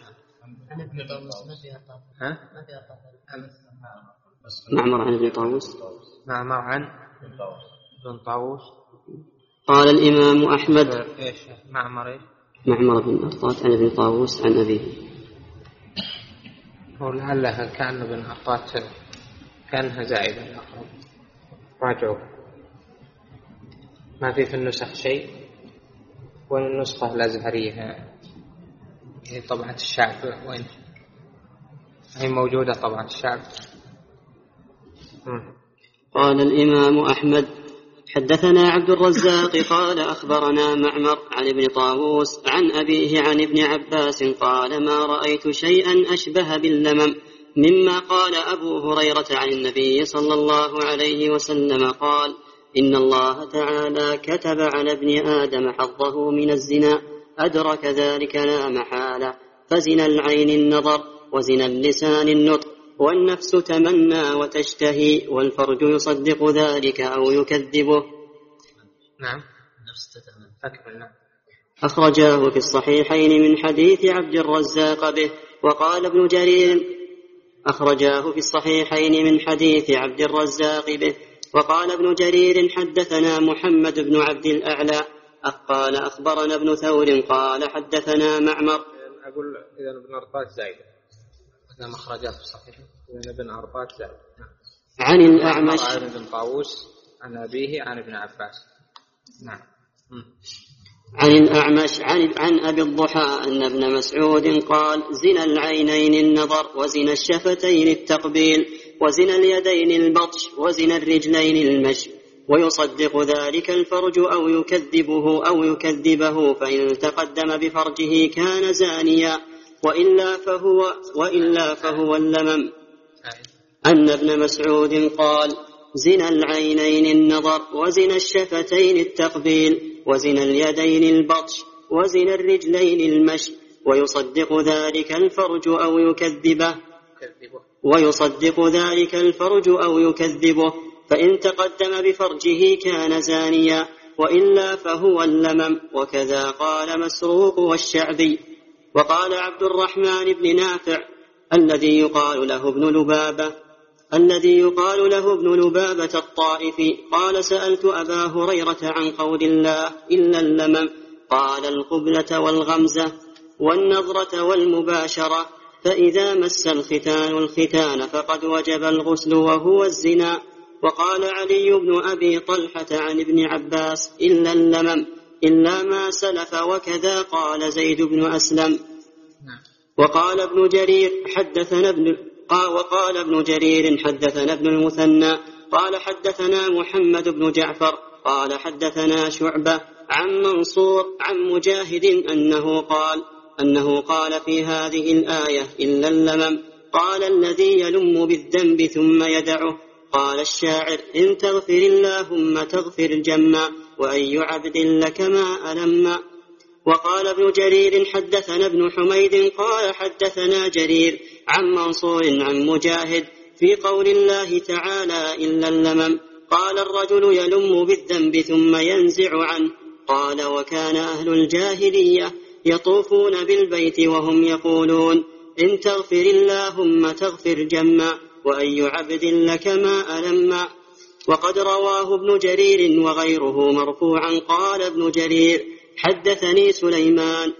معمر عن ابن طاووس. معمر عن ابن طاووس. قال الإمام أحمد: إيش معمر إيش؟ معمر بن أرطاة عن ابن طاووس عن أبيه. ولعلها كان ابن أرطاة كانها زائدة الأقرب. راجعوا ما في النسخ شيء، والنسخة الأزهرية هي طبعة الشعب، وين هي موجودة طبعة الشعب. قال الإمام أحمد: حدثنا عبد الرزاق قال أخبرنا معمر عن ابن طاووس عن أبيه عن ابن عباس قال: ما رأيت شيئا أشبه باللمم مما قال أبو هريرة عن النبي صلى الله عليه وسلم قال: إن الله تعالى كتب على ابن آدم حظه من الزنا أدرك ذلك لا محالة. فزنا العين النظر، وزنا اللسان النطق، والنفس تمنى وتشتهي، والفرج يصدق ذلك أو يكذبه. نعم، نفس تتمنى. أخرجاه في الصحيحين من حديث عبد الرزاق به. وقال ابن جرير أخرجاه في الصحيحين من حديث عبد الرزاق به. وقال ابن جرير حدثنا محمد بن عبد الأعلى قال أخبرنا ابن ثور قال حدثنا معمر. أقول إذا ابن أرطاة زائد، إذا مخرجات في الصحيح إذا ابن أرطاة زائد. عن الأعمش عن ابن طاووس عن أبيه عن ابن عباس. نعم. عن الأعمش عن أبي الضحى أن ابن مسعود قال: زنا العينين النظر، وزنا الشفتين التقبيل، وزنا اليدين البطش، وزنا الرجلين المشي، ويصدق ذلك الفرج أو يكذبه، فإن تقدم بفرجه كان زانيا، وإلا فهو اللمم. أن ابن مسعود قال: زنا العينين النظر، وزنا الشفتين التقبيل، وزنا اليدين البطش، وزنا الرجلين المشي، ويصدق ذلك الفرج أو يكذبه، فإن تقدم بفرجه كان زانيا، وإلا فهو اللمم. وكذا قال مسروق والشعبي. وقال عبد الرحمن بن نافع الذي يقال له ابن لبابة الطائفي قال: سألت أبا هريرة عن قول الله: إلا اللمم. قال: القبلة والغمزة والنظرة والمباشرة، فإذا مس الختان فقد وجب الغسل وهو الزنا. وقال علي بن أبي طلحة عن ابن عباس: إلا اللمم إلا ما سلف. وكذا قال زيد بن أسلم. وقال ابن جرير حدثنا ابن المثنى قال حدثنا محمد بن جعفر قال حدثنا شعبة عن منصور عن مجاهد أنه قال في هذه الآية: إلا اللمم. قال: الذي يلم بالذنب ثم يدعه. قال الشاعر: إن تغفر اللهم تغفر جما، وأي عبد لك ما ألم. وقال ابن جرير حدثنا ابن حميد قال حدثنا جرير عن منصور عن مجاهد في قول الله تعالى: إلا اللمم. قال: الرجل يلم بالذنب ثم ينزع عنه. قال: وكان أهل الجاهلية يطوفون بالبيت وهم يقولون: إن تغفر اللهم تغفر جما، وأي عبد لك ما ألم. وقد رواه ابن جرير وغيره مرفوعا. قال ابن جرير: حدثني سليمان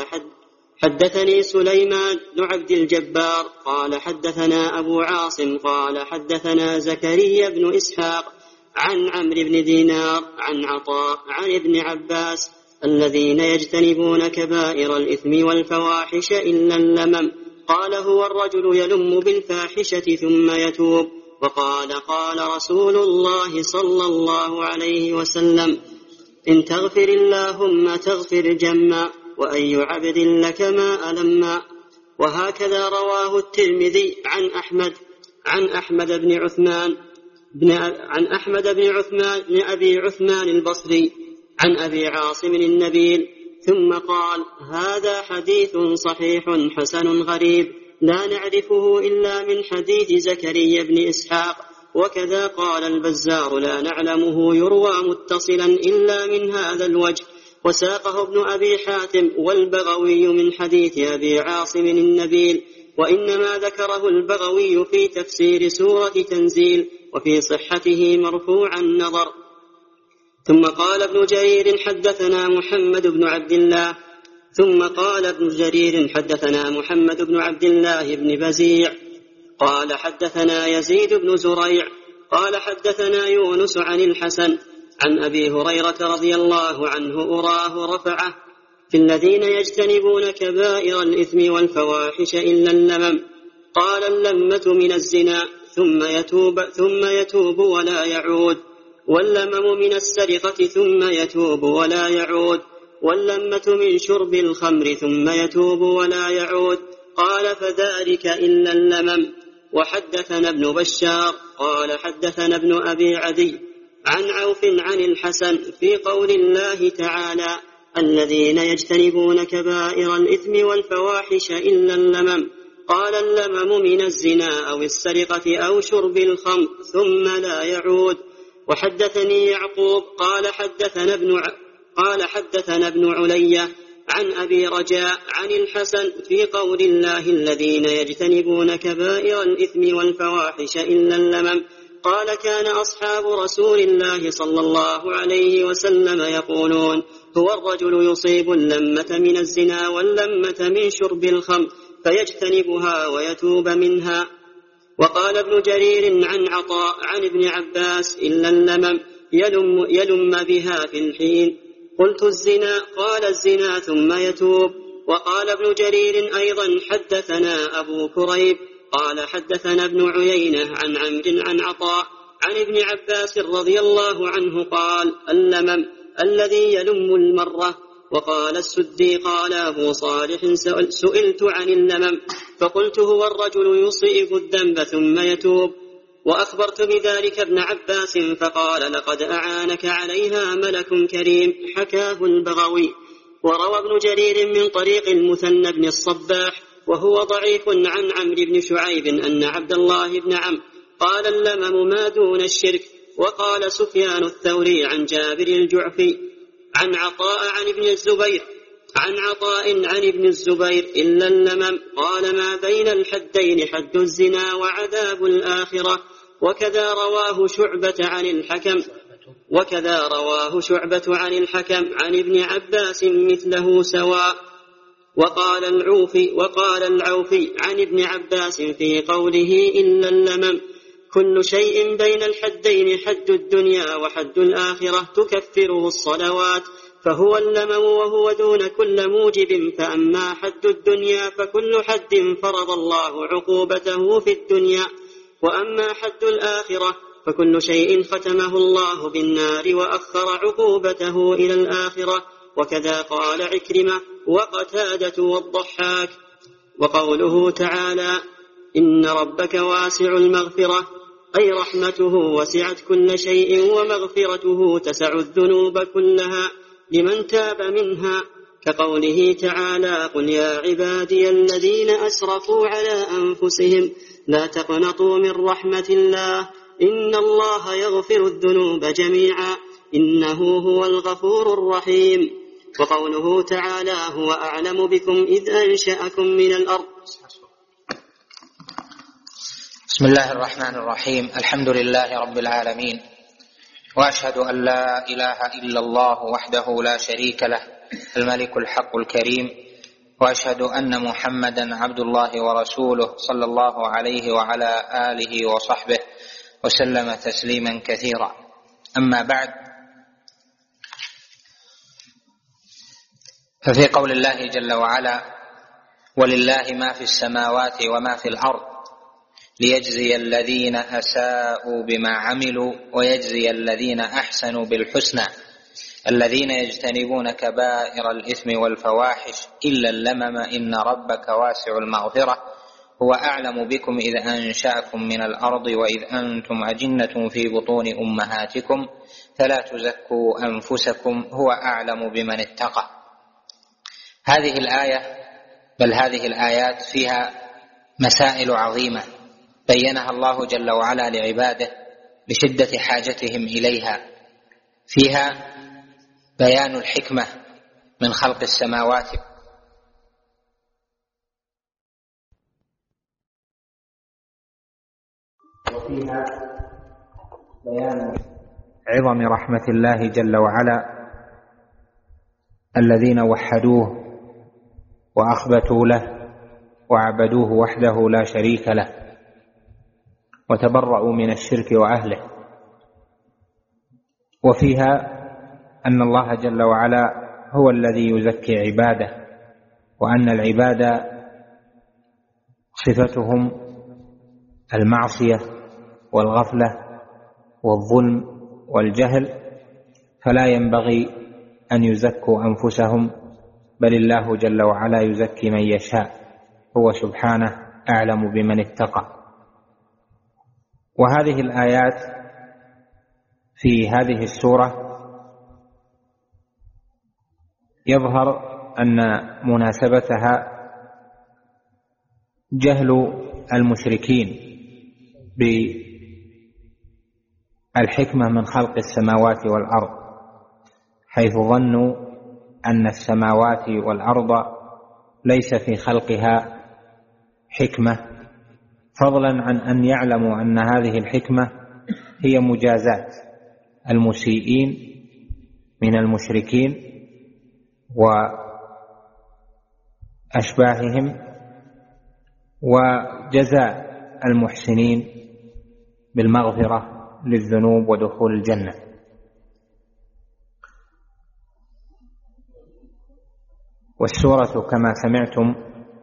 بن عبد الجبار قال حدثنا أبو عاصم قال حدثنا زكريا بن إسحاق عن عمرو بن دينار عن عطاء عن ابن عباس: الذين يجتنبون كبائر الإثم والفواحش إلا اللمم. قال: هو الرجل يلم بالفاحشة ثم يتوب. وقال: قال رسول الله صلى الله عليه وسلم: إن تغفر اللهم تغفر جما، وأي عبد لك ما ألم. وهكذا رواه الترمذي عن أحمد بن أبي عثمان البصري عن أبي عاصم النبيل، ثم قال: هذا حديث صحيح حسن غريب لا نعرفه إلا من حديث زكريا بن إسحاق. وكذا قال البزار: لا نعلمه يروى متصلا إلا من هذا الوجه. وساقه ابن أبي حاتم والبغوي من حديث أبي عاصم النبيل، وإنما ذكره البغوي في تفسير سورة تنزيل، وفي صحته مرفوع النظر. ثم قال ابن جرير حدثنا محمد بن عبد الله بن بزيع قال حدثنا يزيد بن زريع قال حدثنا يونس عن الحسن عن أبي هريرة رضي الله عنه أراه رفعه: في الذين يجتنبون كبائر الإثم والفواحش إلا اللمم. قال: اللمة من الزنا ثم يتوب ولا يعود، واللمم من السرقة ثم يتوب ولا يعود، واللمة من شرب الخمر ثم يتوب ولا يعود. قال: فذلك إلا اللمم. وحدثنا ابن بشار قال حدثنا ابن أبي عدي عن عوف عن الحسن في قول الله تعالى: الذين يجتنبون كبائر الإثم والفواحش إلا اللمم. قال اللمم من الزنا أو السرقة أو شرب الخمر ثم لا يعود. وحدثني يعقوب قال حدثنا ابن علية عن أبي رجاء عن الحسن في قول الله الذين يجتنبون كبائر الإثم والفواحش إلا اللمم. قال كان أصحاب رسول الله صلى الله عليه وسلم يقولون هو الرجل يصيب اللمة من الزنا واللمة من شرب الخمر فيجتنبها ويتوب منها. وقال ابن جرير عن عطاء عن ابن عباس إلا اللمم يلم بها في الحين. قلت الزنا؟ قال الزنا ثم يتوب. وقال ابن جرير أيضا حدثنا أبو كريب قال حدثنا ابن عيينة عن عمرو عن عطاء عن ابن عباس رضي الله عنه قال اللمم الذي يلم المرة. وقال السدي قال أبو صالح سئلت عن اللمم فقلت هو الرجل يصيب الذنب ثم يتوب. وأخبرت بذلك ابن عباس فقال لقد أعانك عليها ملك كريم. حكاه البغوي. وروى ابن جرير من طريق المثنى بن الصباح وهو ضعيف عن عمرو بن شعيب أن عبد الله بن عم قال اللمم ما دون الشرك. وقال سفيان الثوري عن جابر الجعفي عن عطاء عن ابن الزبير إلا اللمم. قال ما بين الحدين حد الزنا وعذاب الآخرة. وكذا رواه شعبة عن الحكم عن ابن عباس مثله سواء. وقال العوفي عن ابن عباس في قوله إلا اللمم كل شيء بين الحدين حد الدنيا وحد الآخرة تكفره الصلوات فهو اللمم وهو دون كل موجب. فأما حد الدنيا فكل حد فرض الله عقوبته في الدنيا. وأما حد الآخرة فكل شيء ختمه الله بالنار وأخر عقوبته إلى الآخرة. وكذا قال عكرمة وقتادة والضحاك. وقوله تعالى إن ربك واسع المغفرة أي رحمته وسعت كل شيء ومغفرته تسع الذنوب كلها لمن تاب منها. كقوله تعالى قل يا عبادي الذين أسرفوا على أنفسهم لا تقنطوا من رحمة الله إن الله يغفر الذنوب جميعا إنه هو الغفور الرحيم. وقوله تعالى هو أعلم بكم إذ أنشأكم من الأرض. بسم الله الرحمن الرحيم. الحمد لله رب العالمين وأشهد أن لا إله إلا الله وحده لا شريك له الملك الحق الكريم وأشهد أن محمدا عبد الله ورسوله صلى الله عليه وعلى آله وصحبه وسلم تسليما كثيرا. أما بعد، ففي قول الله جل وعلا ولله ما في السماوات وما في الأرض ليجزي الذين أساءوا بما عملوا ويجزي الذين أحسنوا بالحسنى الذين يجتنبون كبائر الإثم والفواحش إلا اللمم إن ربك واسع المغفرة هو أعلم بكم إذ أنشأكم من الأرض وإذ أنتم أجنة في بطون أمهاتكم فلا تزكوا أنفسكم هو أعلم بمن اتقى. هذه الآية بل هذه الآيات فيها مسائل عظيمة بينها الله جل وعلا لعباده بشدة حاجتهم إليها. فيها بيان الحكمة من خلق السماوات، وفيها بيان عظم رحمة الله جل وعلا الذين وحدوه وأخبتوا له وعبدوه وحده لا شريك له وتبرؤوا من الشرك وأهله. وفيها أن الله جل وعلا هو الذي يزكي عباده وأن العباد صفتهم المعصية والغفلة والظلم والجهل فلا ينبغي أن يزكوا أنفسهم بل الله جل وعلا يزكي من يشاء هو سبحانه أعلم بمن اتقى. وهذه الآيات في هذه السورة يظهر أن مناسبتها جهل المشركين بالحكمة من خلق السماوات والأرض، حيث ظنوا أن السماوات والأرض ليس في خلقها حكمة، فضلا عن أن يعلموا أن هذه الحكمة هي مجازاة المسيئين من المشركين وأشباههم، وجزاء المحسنين بالمغفرة للذنوب ودخول الجنة. والسورة كما سمعتم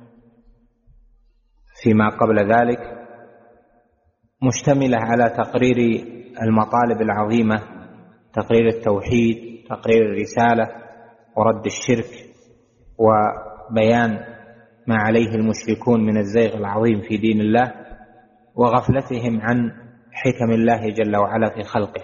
فيما قبل ذلك مشتملة على تقرير المطالب العظيمة، تقرير التوحيد، تقرير الرسالة، ورد الشرك، وبيان ما عليه المشركون من الزيغ العظيم في دين الله وغفلتهم عن حكم الله جل وعلا في خلقه.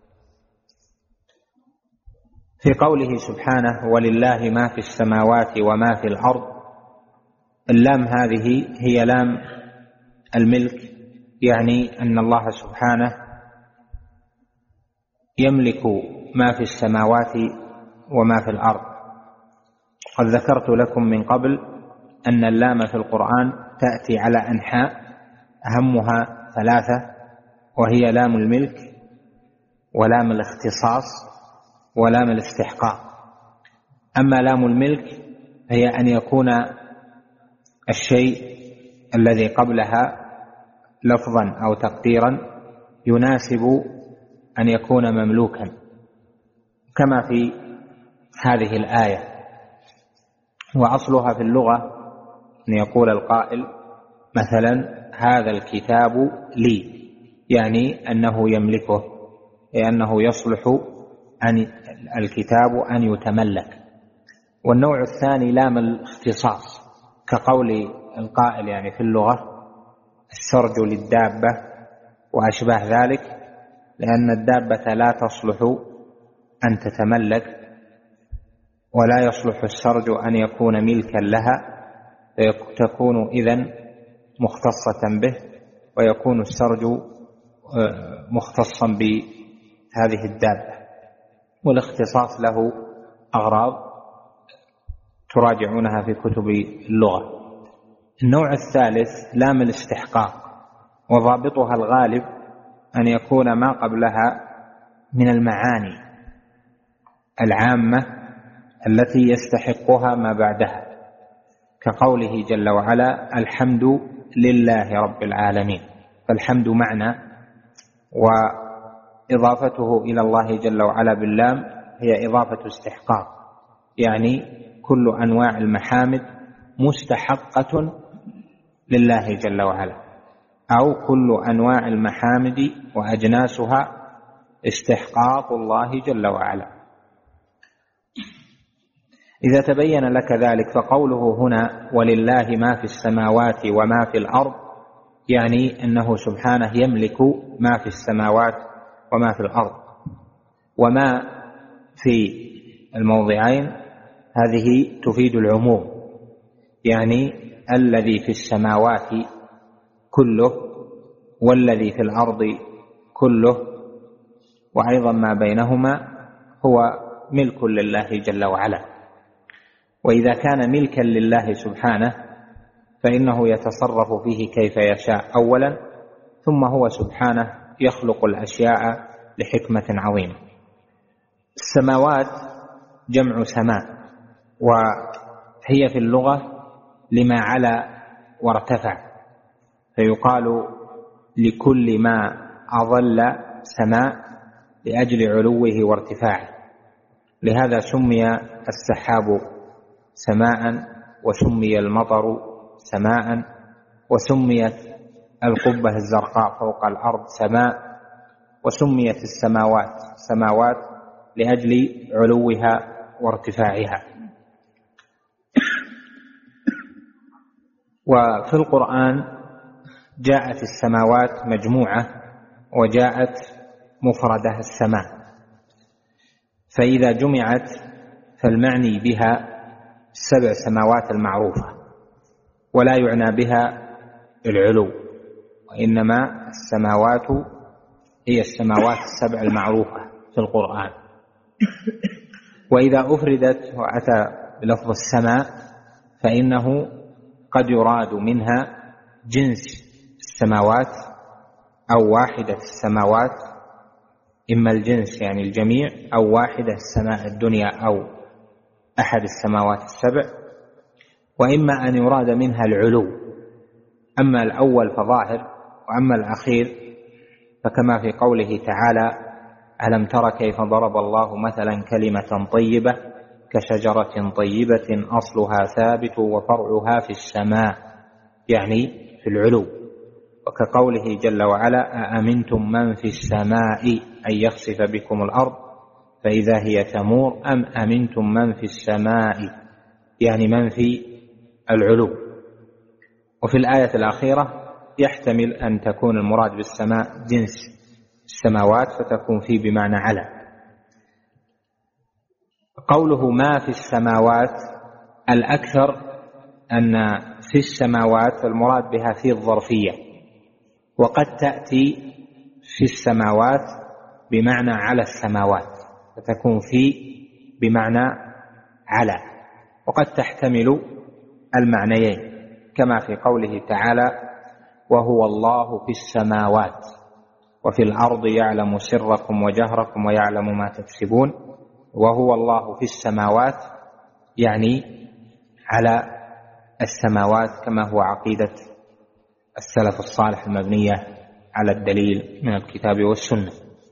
في قوله سبحانه: ولله ما في السماوات وما في الأرض، اللام هذه هي لام الملك، يعني أن الله سبحانه يملك ما في السماوات وما في الأرض. قد ذكرت لكم من قبل أن اللام في القرآن تأتي على أنحاء، أهمها 3، وهي لام الملك ولام الاختصاص ولام الاستحقاق. أما لام الملك هي أن يكون الشيء الذي قبلها لفظا أو تقديرا يناسب أن يكون مملوكا، كما في هذه الآية. وأصلها في اللغة أن يقول القائل مثلا: هذا الكتاب لي، يعني أنه يملكه، لأنه يصلح أن الكتاب أن يتملك. والنوع الثاني لام الاختصاص، كقول القائل يعني في اللغة: السرج للدابة وأشباه ذلك، لأن الدابة لا تصلح أن تتملك، ولا يصلح السرج أن يكون ملكا لها، تكون إذن مختصة به، ويكون السرج مختصا بهذه الدابة. والاختصاص له أغراض تراجعونها في كتب اللغة. النوع الثالث لام الاستحقاق، وضابطها الغالب أن يكون ما قبلها من المعاني العامة التي يستحقها ما بعدها، كقوله جل وعلا: الحمد لله رب العالمين. فالحمد معنى، وإضافته إلى الله جل وعلا باللام هي إضافة استحقاق، يعني كل أنواع المحامد مستحقة لله جل وعلا، أو كل أنواع المحامد وأجناسها استحقاق الله جل وعلا. إذا تبين لك ذلك فقوله هنا: ولله ما في السماوات وما في الأرض، يعني أنه سبحانه يملك ما في السماوات وما في الأرض. وما في الموضعين هذه تفيد العموم، يعني الذي في السماوات كله والذي في الأرض كله، وأيضا ما بينهما هو ملك لله جل وعلا. وإذا كان ملكا لله سبحانه فإنه يتصرف فيه كيف يشاء أولا، ثم هو سبحانه يخلق الأشياء لحكمة عظيمة. السماوات جمع سماء، وهي في اللغة لما علا وارتفع، فيقال لكل ما أظل سماء لأجل علوه وارتفاعه. لهذا سمي السحاب سماء، وسمي المطر سماء، وسميت القبة الزرقاء فوق الأرض سماء، وسميت السماوات سماوات لأجل علوها وارتفاعها. وفي القرآن جاءت السماوات مجموعة، وجاءت مفردة السماء، فإذا جمعت فالمعني بها 7 سماوات المعروفة، ولا يعنى بها العلو، وإنما السماوات هي السماوات 7 المعروفة في القرآن. وإذا أفردت وأتى بلفظ السماء فإنه قد يراد منها جنس السماوات أو واحدة السماوات، إما الجنس يعني الجميع، أو واحدة السماء الدنيا أو أحد السماوات 7، وإما أن يراد منها العلو. أما الأول فظاهر، وأما الأخير فكما في قوله تعالى: ألم تر كيف ضرب الله مثلا كلمة طيبة كشجرة طيبة أصلها ثابت وفرعها في السماء، يعني في العلو. وكقوله جل وعلا: أأمنتم من في السماء أن يخسف بكم الأرض فإذا هي تمور أم أمنتم من في السماء، يعني من في العلو. وفي الآية الأخيرة يحتمل أن تكون المراد بالسماء جنس السماوات فتكون فيه بمعنى على. قوله ما في السماوات الأكثر أن في السماوات المراد بها في الظرفية، وقد تأتي في السماوات بمعنى على السماوات، فتكون في بمعنى على، وقد تحتمل المعنيين كما في قوله تعالى: وهو الله في السماوات وفي الأرض يعلم سركم وجهركم ويعلم ما تكسبون. وهو الله في السماوات يعني على السماوات، كما هو عقيدة السلف الصالح المبنية على الدليل من الكتاب والسنة.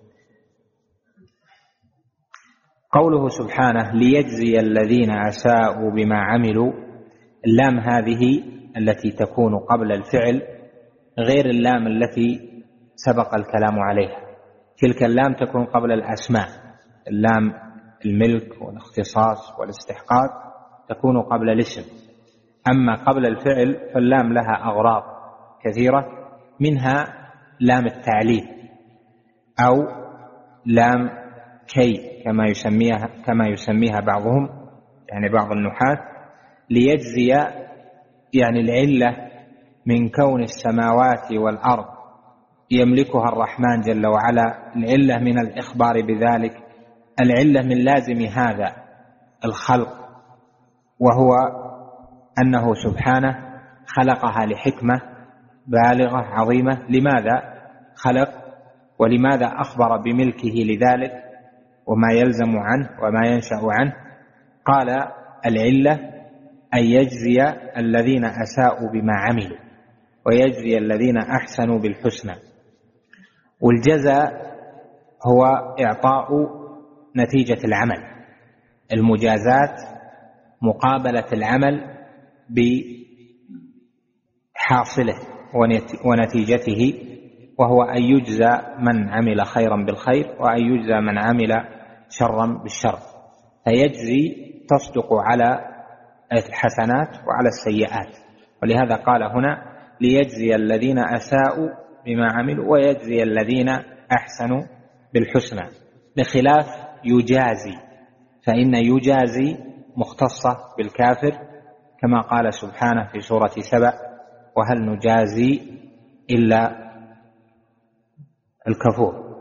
قوله سبحانه: ليجزي الذين أساءوا بما عملوا، اللام هذه التي تكون قبل الفعل غير اللام التي سبق الكلام عليها. تلك اللام تكون قبل الأسماء، اللام الملك والاختصاص والاستحقاق تكون قبل الاسم. أما قبل الفعل فاللام لها أغراض كثيرة، منها لام التعليل أو لام كي كما يسميها بعضهم، يعني بعض النحاة. ليجزي يعني العلة من كون السماوات والأرض يملكها الرحمن جل وعلا، العلة من الإخبار بذلك، العلة من لازم هذا الخلق، وهو أنه سبحانه خلقها لحكمة بالغة عظيمة. لماذا خلق ولماذا أخبر بملكه لذلك وما يلزم عنه وما ينشأ عنه؟ قال: العلة أن يجزي الذين أساءوا بما عملوا ويجزي الذين أحسنوا بالحسنى. والجزاء هو إعطاء نتيجة العمل، المجازات مقابلة العمل بحاصله ونتيجته، وهو أن يجزى من عمل خيرا بالخير وأن يجزى من عمل شرا بالشر. فيجزي تصدق على الحسنات وعلى السيئات، ولهذا قال هنا: ليجزي الذين أساءوا بما عملوا ويجزي الذين أحسنوا بالحسنى، بخلاف يجازي، فإن يجازي مختصة بالكافر، كما قال سبحانه في سورة سبأ: وهل نجازي إلا الكفور.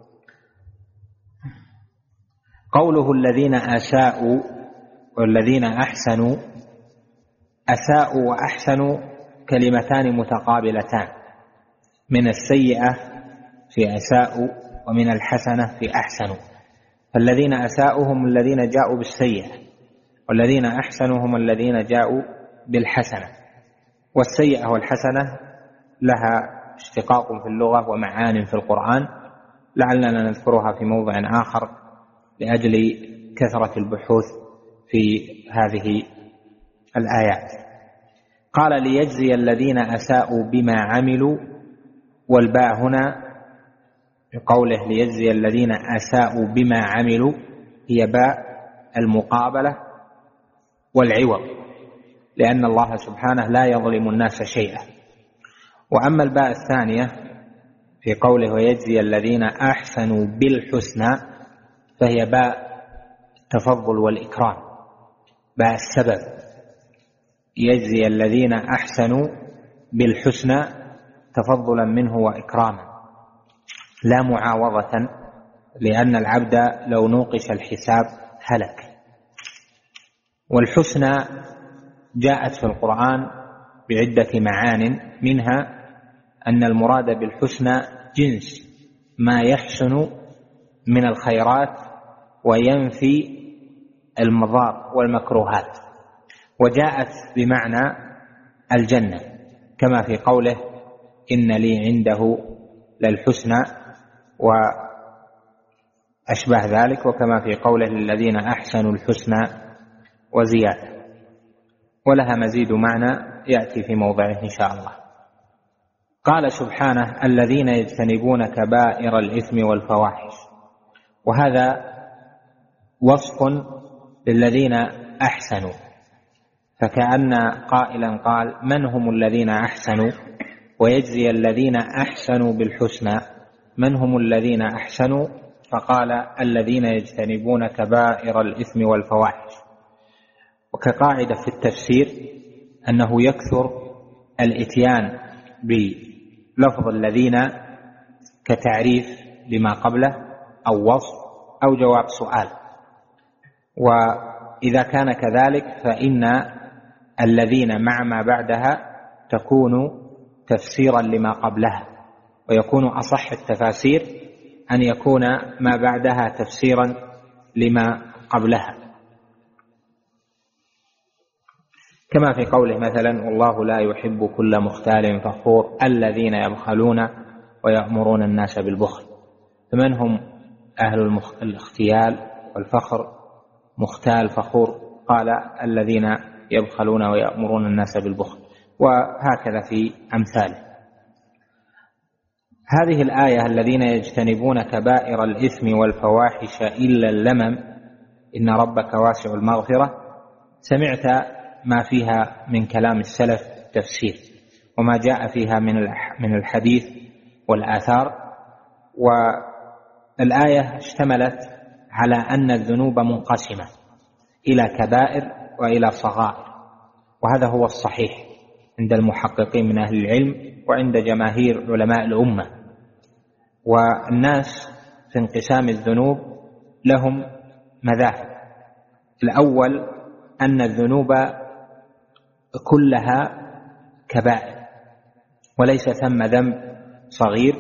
قوله الذين أساءوا والذين أحسنوا، أساءوا وأحسنوا كلمتان متقابلتان، من السيئة في أساءوا ومن الحسنة في أحسنوا. فالذين أساءوا هم الذين جاءوا بالسيئة، والذين أحسنوا هم الذين جاءوا بالحسنة. والسيئة والحسنة لها اشتقاق في اللغة ومعان في القرآن، لعلنا نذكرها في موضع آخر لأجل كثرة البحوث في هذه الآيات. قال: ليجزي الذين أساءوا بما عملوا، والباء هنا بقوله ليجزي الذين أساءوا بما عملوا هي باء المقابلة والعوض، لأن الله سبحانه لا يظلم الناس شيئا. وأما الباء الثانية في قوله ويجزي الذين أحسنوا بالحسنى فهي باء التفضل والإكرام، باء السبب، يجزي الذين أحسنوا بالحسنى تفضلا منه وإكراما لا معاوضة، لأن العبد لو نوقش الحساب هلك. والحسنى جاءت في القرآن بعدة معان، منها أن المراد بالحسنى جنس ما يحسن من الخيرات وينفي المضار والمكروهات، وجاءت بمعنى الجنة كما في قوله إن لي عنده للحسنى وأشبه ذلك، وكما في قوله للذين أحسنوا الحسنى وزيادة، ولها مزيد معنى يأتي في موضعه إن شاء الله. قال سبحانه الذين يجتنبون كبائر الإثم والفواحش، وهذا وصف للذين أحسنوا، فكأن قائلا قال من هم الذين أحسنوا، ويجزي الذين أحسنوا بالحسنى من هم الذين أحسنوا، فقال الذين يجتنبون كبائر الإثم والفواحش. وكقاعدة في التفسير أنه يكثر الإتيان بلفظ الذين كتعريف لما قبله أو وصف أو جواب سؤال، وإذا كان كذلك فإن الذين مع ما بعدها تكون تفسيرا لما قبلها، ويكون أصح التفاسير أن يكون ما بعدها تفسيرا لما قبلها، كما في قوله مثلا والله لا يحب كل مختال فخور الذين يبخلون ويأمرون الناس بالبخل. فمن هم أهل الاختيال والفخر؟ مختال فخور، قال الذين يبخلون ويأمرون الناس بالبخل، وهكذا في أمثاله. هذه الآية الذين يجتنبون كبائر الإثم والفواحش إلا اللمم إن ربك واسع المغفرة، سمعت ما فيها من كلام السلف التفسير وما جاء فيها من الحديث والآثار. والآية اشتملت على أن الذنوب منقسمة إلى كبائر وإلى صغائر، وهذا هو الصحيح عند المحققين من أهل العلم وعند جماهير علماء الأمة. والناس في انقسام الذنوب لهم مذاهب. الأول أن الذنوب كلها كبائر وليس ثم ذنب صغير،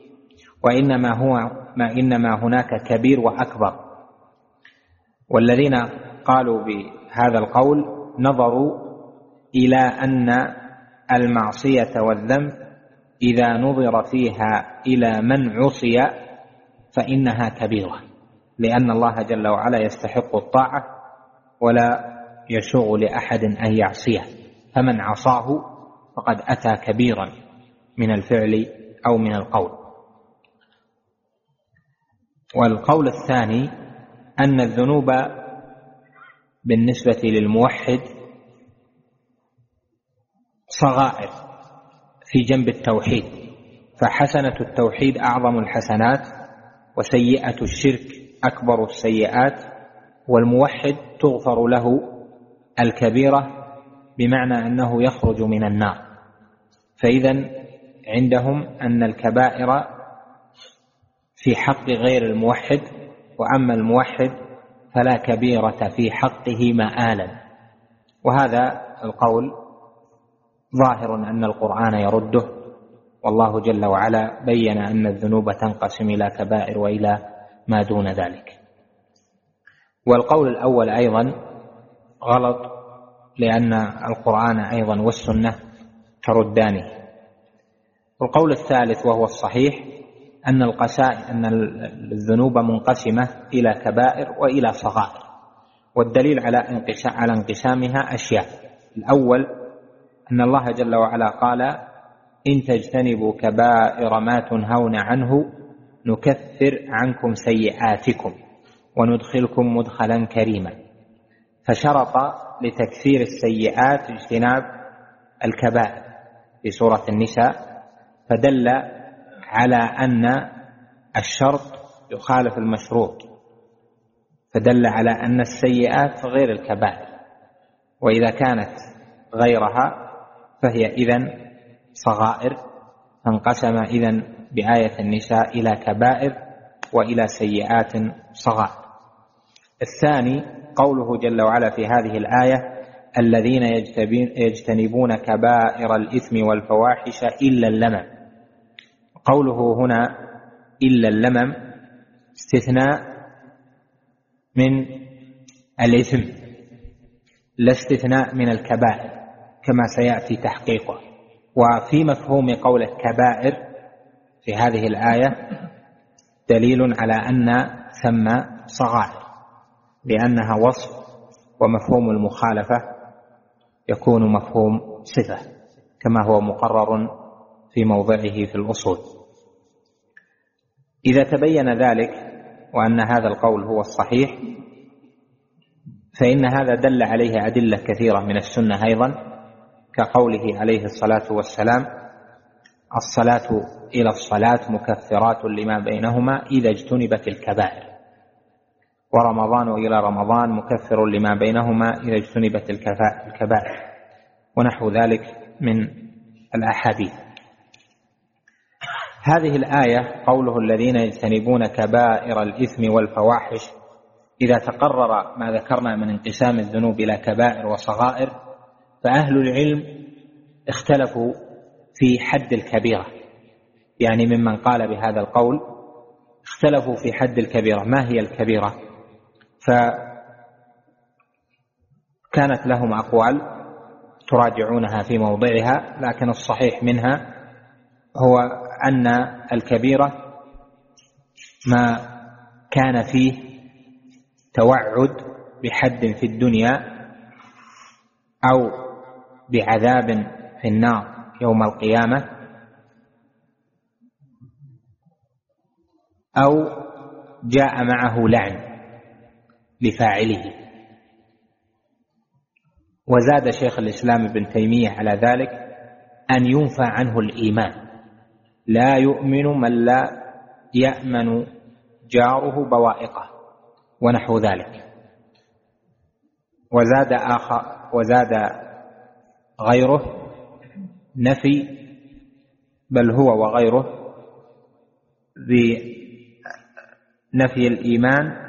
وإنما هناك كبير وأكبر. والذين قالوا بهذا القول نظروا إلى أن المعصية والذنب إذا نظر فيها إلى من عصي فإنها كبيرة، لأن الله جل وعلا يستحق الطاعة ولا يشوع لأحد أن يعصيه، فمن عصاه فقد أتى كبيرا من الفعل أو من القول. والقول الثاني أن الذنوب بالنسبة للموحد صغائر في جنب التوحيد، فحسنة التوحيد أعظم الحسنات وسيئة الشرك أكبر السيئات، والموحد تغفر له الكبيرة بمعنى أنه يخرج من النار. فإذا عندهم أن الكبائر في حق غير الموحد، وأما الموحد فلا كبيرة في حقه مآلا. وهذا القول ظاهر أن القرآن يرده، والله جل وعلا بين أن الذنوب تنقسم إلى كبائر وإلى ما دون ذلك. والقول الأول أيضا غلط، لأن القرآن أيضا والسنة تردانه. والقول الثالث وهو الصحيح أن الذنوب منقسمة إلى كبائر وإلى صغائر، والدليل على انقسامها أشياء. الأول أن الله جل وعلا قال إن تجتنبوا كبائر ما تنهون عنه نكفر عنكم سيئاتكم وندخلكم مدخلا كريما، فشرط لتكفير السيئات اجتناب الكبائر في سورة النساء، فدل على أن الشرط يخالف المشروط، فدل على أن السيئات غير الكبائر، وإذا كانت غيرها فهي إذن صغائر، فانقسم إذن بآية النساء إلى كبائر وإلى سيئات صغائر. الثاني قوله جل وعلا في هذه الآية الذين يجتنبون كبائر الإثم والفواحش إلا اللمم. قوله هنا إلا اللمم استثناء من الإثم لا استثناء من الكبائر كما سيأتي تحقيقه. وفي مفهوم قوله كبائر في هذه الآية دليل على أن ثم صغائر، لأنها وصف ومفهوم المخالفة يكون مفهوم صفة كما هو مقرر في موضعه في الأصول. إذا تبين ذلك وأن هذا القول هو الصحيح فإن هذا دل عليه أدلة كثيرة من السنة أيضا، كقوله عليه الصلاة والسلام الصلاة إلى الصلاة مكفرات لما بينهما إذا اجتنبت الكبائر، ورمضان إلى رمضان مكفر لما بينهما إذا اجتنبت الكبائر، ونحو ذلك من الأحاديث. هذه الآية قوله الذين يجتنبون كبائر الإثم والفواحش، إذا تقرر ما ذكرنا من انقسام الذنوب إلى كبائر وصغائر، فأهل العلم اختلفوا في حد الكبيرة، يعني ممن قال بهذا القول اختلفوا في حد الكبيرة، ما هي الكبيرة؟ فكانت لهم أقوال تراجعونها في موضعها، لكن الصحيح منها هو أن الكبيرة ما كان فيه توعد بحد في الدنيا أو بعذاب في النار يوم القيامة، أو جاء معه لعن لفاعله. وزاد شيخ الإسلام ابن تيمية على ذلك أن ينفى عنه الإيمان، لا يؤمن من لا يأمن جاره بوائقه ونحو ذلك. وزاد غيره نفي، بل هو وغيره بنفي الإيمان،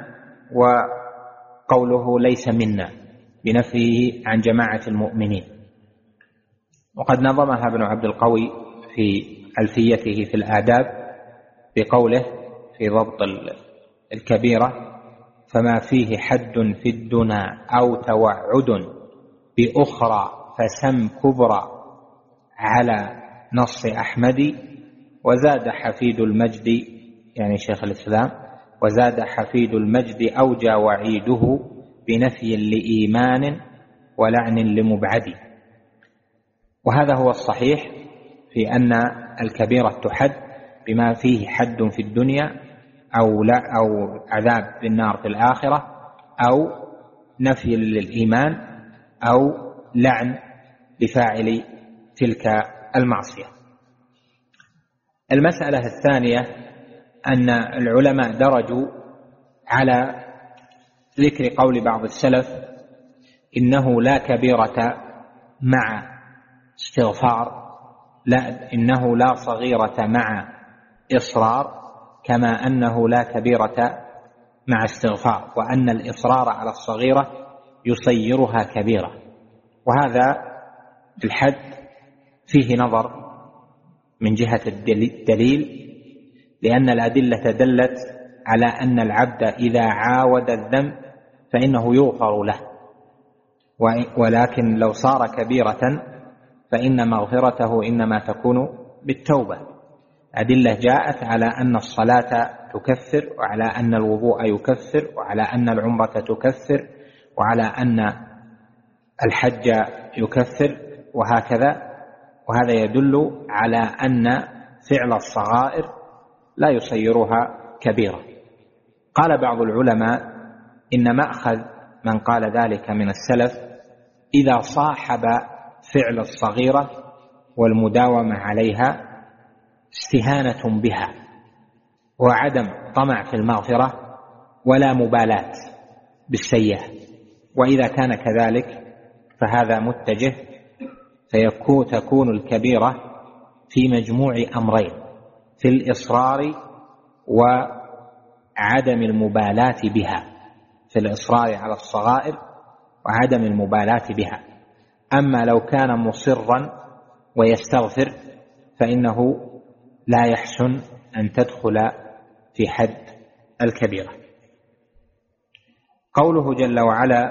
وقوله ليس منا بنفيه عن جماعة المؤمنين. وقد نظمها ابن عبد القوي في ألفيته في الآداب بقوله في ضبط الكبيرة فما فيه حد في الدنا أو توعد بأخرى فسم كبرى على نص أحمد. وزاد حفيد المجد، يعني شيخ الإسلام، وزاد حفيد المجد أوجى وعيده بنفي لإيمان ولعن لمبعد. وهذا هو الصحيح في أن الكبيرة تحد بما فيه حد في الدنيا أو عذاب في النار في الآخرة، أو نفي للإيمان، أو لعن لفاعل تلك المعصية. المسألة الثانية أن العلماء درجوا على ذكر قول بعض السلف إنه لا كبيرة مع استغفار، لا إنه لا صغيرة مع إصرار، كما أنه لا كبيرة مع استغفار، وأن الإصرار على الصغيرة يصيرها كبيرة. وهذا الحد فيه نظر من جهة الدليل، لأن الأدلة دلت على أن العبد إذا عاود الذنب فإنه يغفر له، ولكن لو صار كبيرة فإن مغفرته إنما تكون بالتوبة. أدلة جاءت على أن الصلاة تكفر، وعلى أن الوضوء يكفر، وعلى أن العمرة تكفر، وعلى أن الحج يكفر، وهكذا. وهذا يدل على أن فعل الصغائر لا يصيرها كبيرة. قال بعض العلماء إن مأخذ من قال ذلك من السلف إذا صاحب فعل الصغيرة والمداومة عليها استهانة بها وعدم طمع في المغفرة ولا مبالاة بالسيئة. وإذا كان كذلك فهذا متجه، تكون الكبيرة في مجموع أمرين: في الإصرار وعدم المبالاة بها، في الإصرار على الصغائر وعدم المبالاة بها. أما لو كان مصرا ويستغفر فإنه لا يحسن أن تدخل في حد الكبيرة. قوله جل وعلا: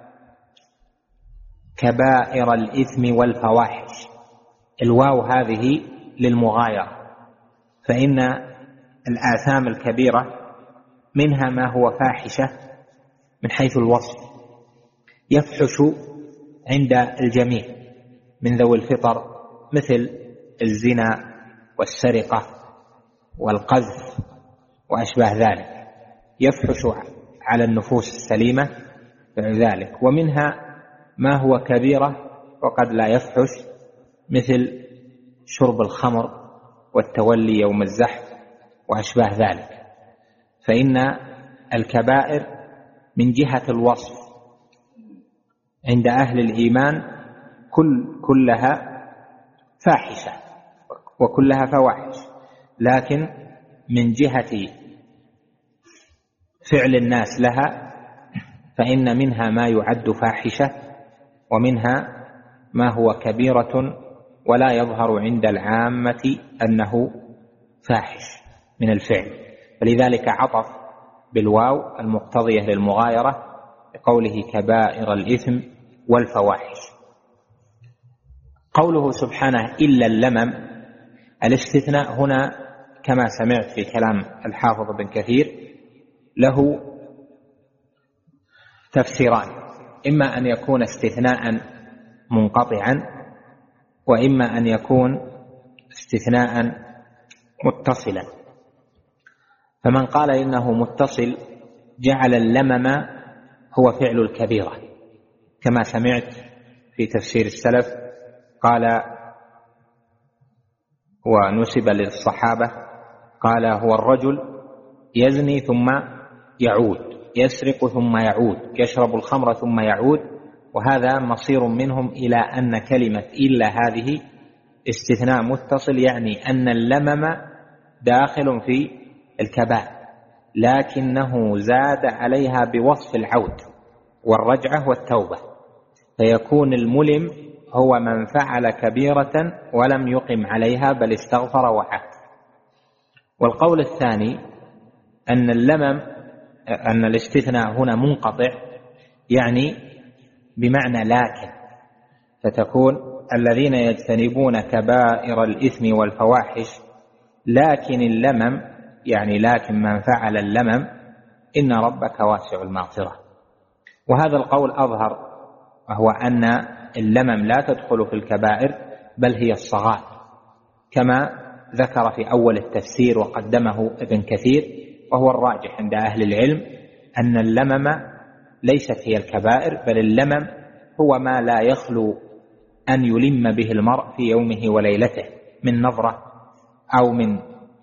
كبائر الإثم والفواحش، الواو هذه للمغايرة، فإن الآثام الكبيرة منها ما هو فاحشة من حيث الوصف، يفحش عند الجميع من ذوي الفطر، مثل الزنا والسرقة والقذف وأشباه ذلك، يفحش على النفوس السليمة ذلك. ومنها ما هو كبيرة وقد لا يفحش، مثل شرب الخمر والتولي يوم الزحف وأشباه ذلك. فإن الكبائر من جهة الوصف عند أهل الإيمان كلها فاحشة وكلها فواحش، لكن من جهة فعل الناس لها فإن منها ما يعد فاحشة، ومنها ما هو كبيرة ولا يظهر عند العامة أنه فاحش من الفعل، فلذلك عطف بالواو المقتضية للمغايرة بقوله كبائر الإثم والفواحش. قوله سبحانه إلا اللمم، الاستثناء هنا كما سمعت في كلام الحافظ بن كثير له تفسيران: إما أن يكون استثناء منقطعا، وإما أن يكون استثناء متصلا. فمن قال إنه متصل جعل اللمم هو فعل الكبيرة، كما سمعت في تفسير السلف قال ونسب للصحابة قال: هو الرجل يزني ثم يعود، يسرق ثم يعود، يشرب الخمر ثم يعود. وهذا مصير منهم إلى أن كلمة إلا هذه استثناء متصل، يعني أن اللمم داخل في الكبائر، لكنه زاد عليها بوصف العود والرجعة والتوبة، فيكون الملم هو من فعل كبيرة ولم يقم عليها بل استغفر وعاد. والقول الثاني أن الاستثناء هنا منقطع، يعني بمعنى لكن، فتكون الذين يجتنبون كبائر الإثم والفواحش لكن اللمم، يعني لكن من فعل اللمم إن ربك واسع المغفرة. وهذا القول أظهر، وهو أن اللمم لا تدخل في الكبائر بل هي الصغائر، كما ذكر في أول التفسير وقدمه ابن كثير، وهو الراجح عند أهل العلم أن اللمم ليست هي الكبائر، بل اللمم هو ما لا يخلو أن يلم به المرء في يومه وليلته من نظرة أو من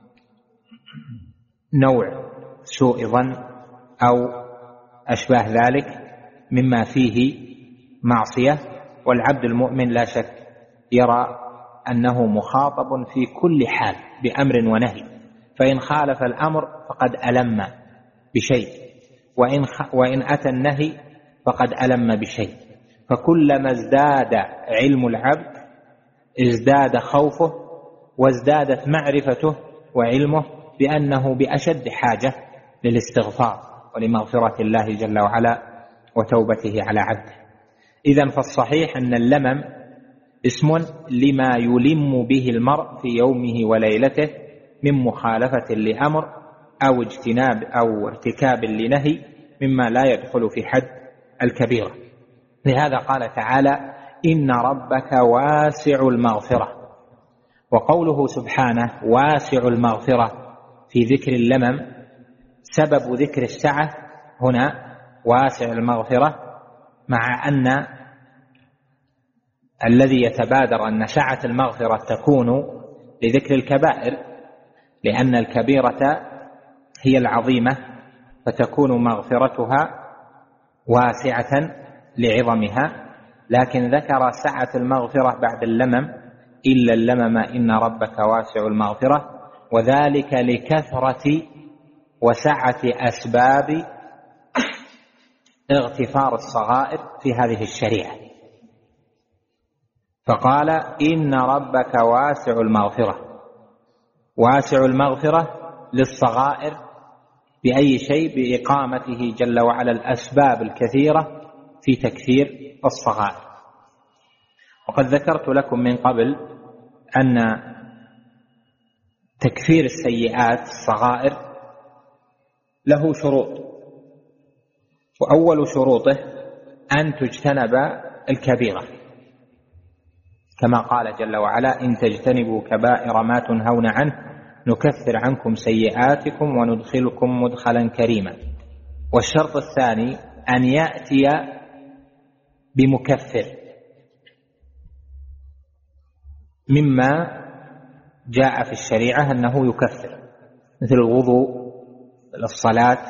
نوع سوء ظن أو أشباه ذلك مما فيه معصية. والعبد المؤمن لا شك يرى أنه مخاطب في كل حال بأمر ونهي، فإن خالف الأمر فقد ألم بشيء، وإن أتى النهي فقد ألم بشيء. فكلما ازداد علم العبد ازداد خوفه وازدادت معرفته وعلمه بأنه بأشد حاجة للاستغفار ولمغفرة الله جل وعلا وتوبته على عبده. إذن فالصحيح أن اللمم اسم لما يلم به المرء في يومه وليلته من مخالفة لأمر أو اجتناب أو ارتكاب لنهي مما لا يدخل في حد الكبيرة. لهذا قال تعالى: إن ربك واسع المغفرة. وقوله سبحانه واسع المغفرة في ذكر اللمم سبب ذكر السعة هنا واسع المغفرة، مع أن الذي يتبادر أن سعة المغفرة تكون لذكر الكبائر، لأن الكبيرة هي العظيمة فتكون مغفرتها واسعة لعظمها، لكن ذكر سعة المغفرة بعد اللمم: إلا اللمم إن ربك واسع المغفرة، وذلك لكثرة وسعة أسباب اغتفار الصغائر في هذه الشريعة. فقال: إن ربك واسع المغفرة. واسع المغفرة للصغائر بأي شيء؟ بإقامته جل وعلا الأسباب الكثيرة في تكفير الصغائر. وقد ذكرت لكم من قبل أن تكفير السيئات الصغائر له شروط، وأول شروطه أن تجتنب الكبيرة، كما قال جل وعلا: إن تجتنبوا كبائر ما تنهون عنه نكفر عنكم سيئاتكم وندخلكم مدخلا كريما. والشرط الثاني أن يأتي بمكفر مما جاء في الشريعة أنه يكفر، مثل الوضوء، للصلاة،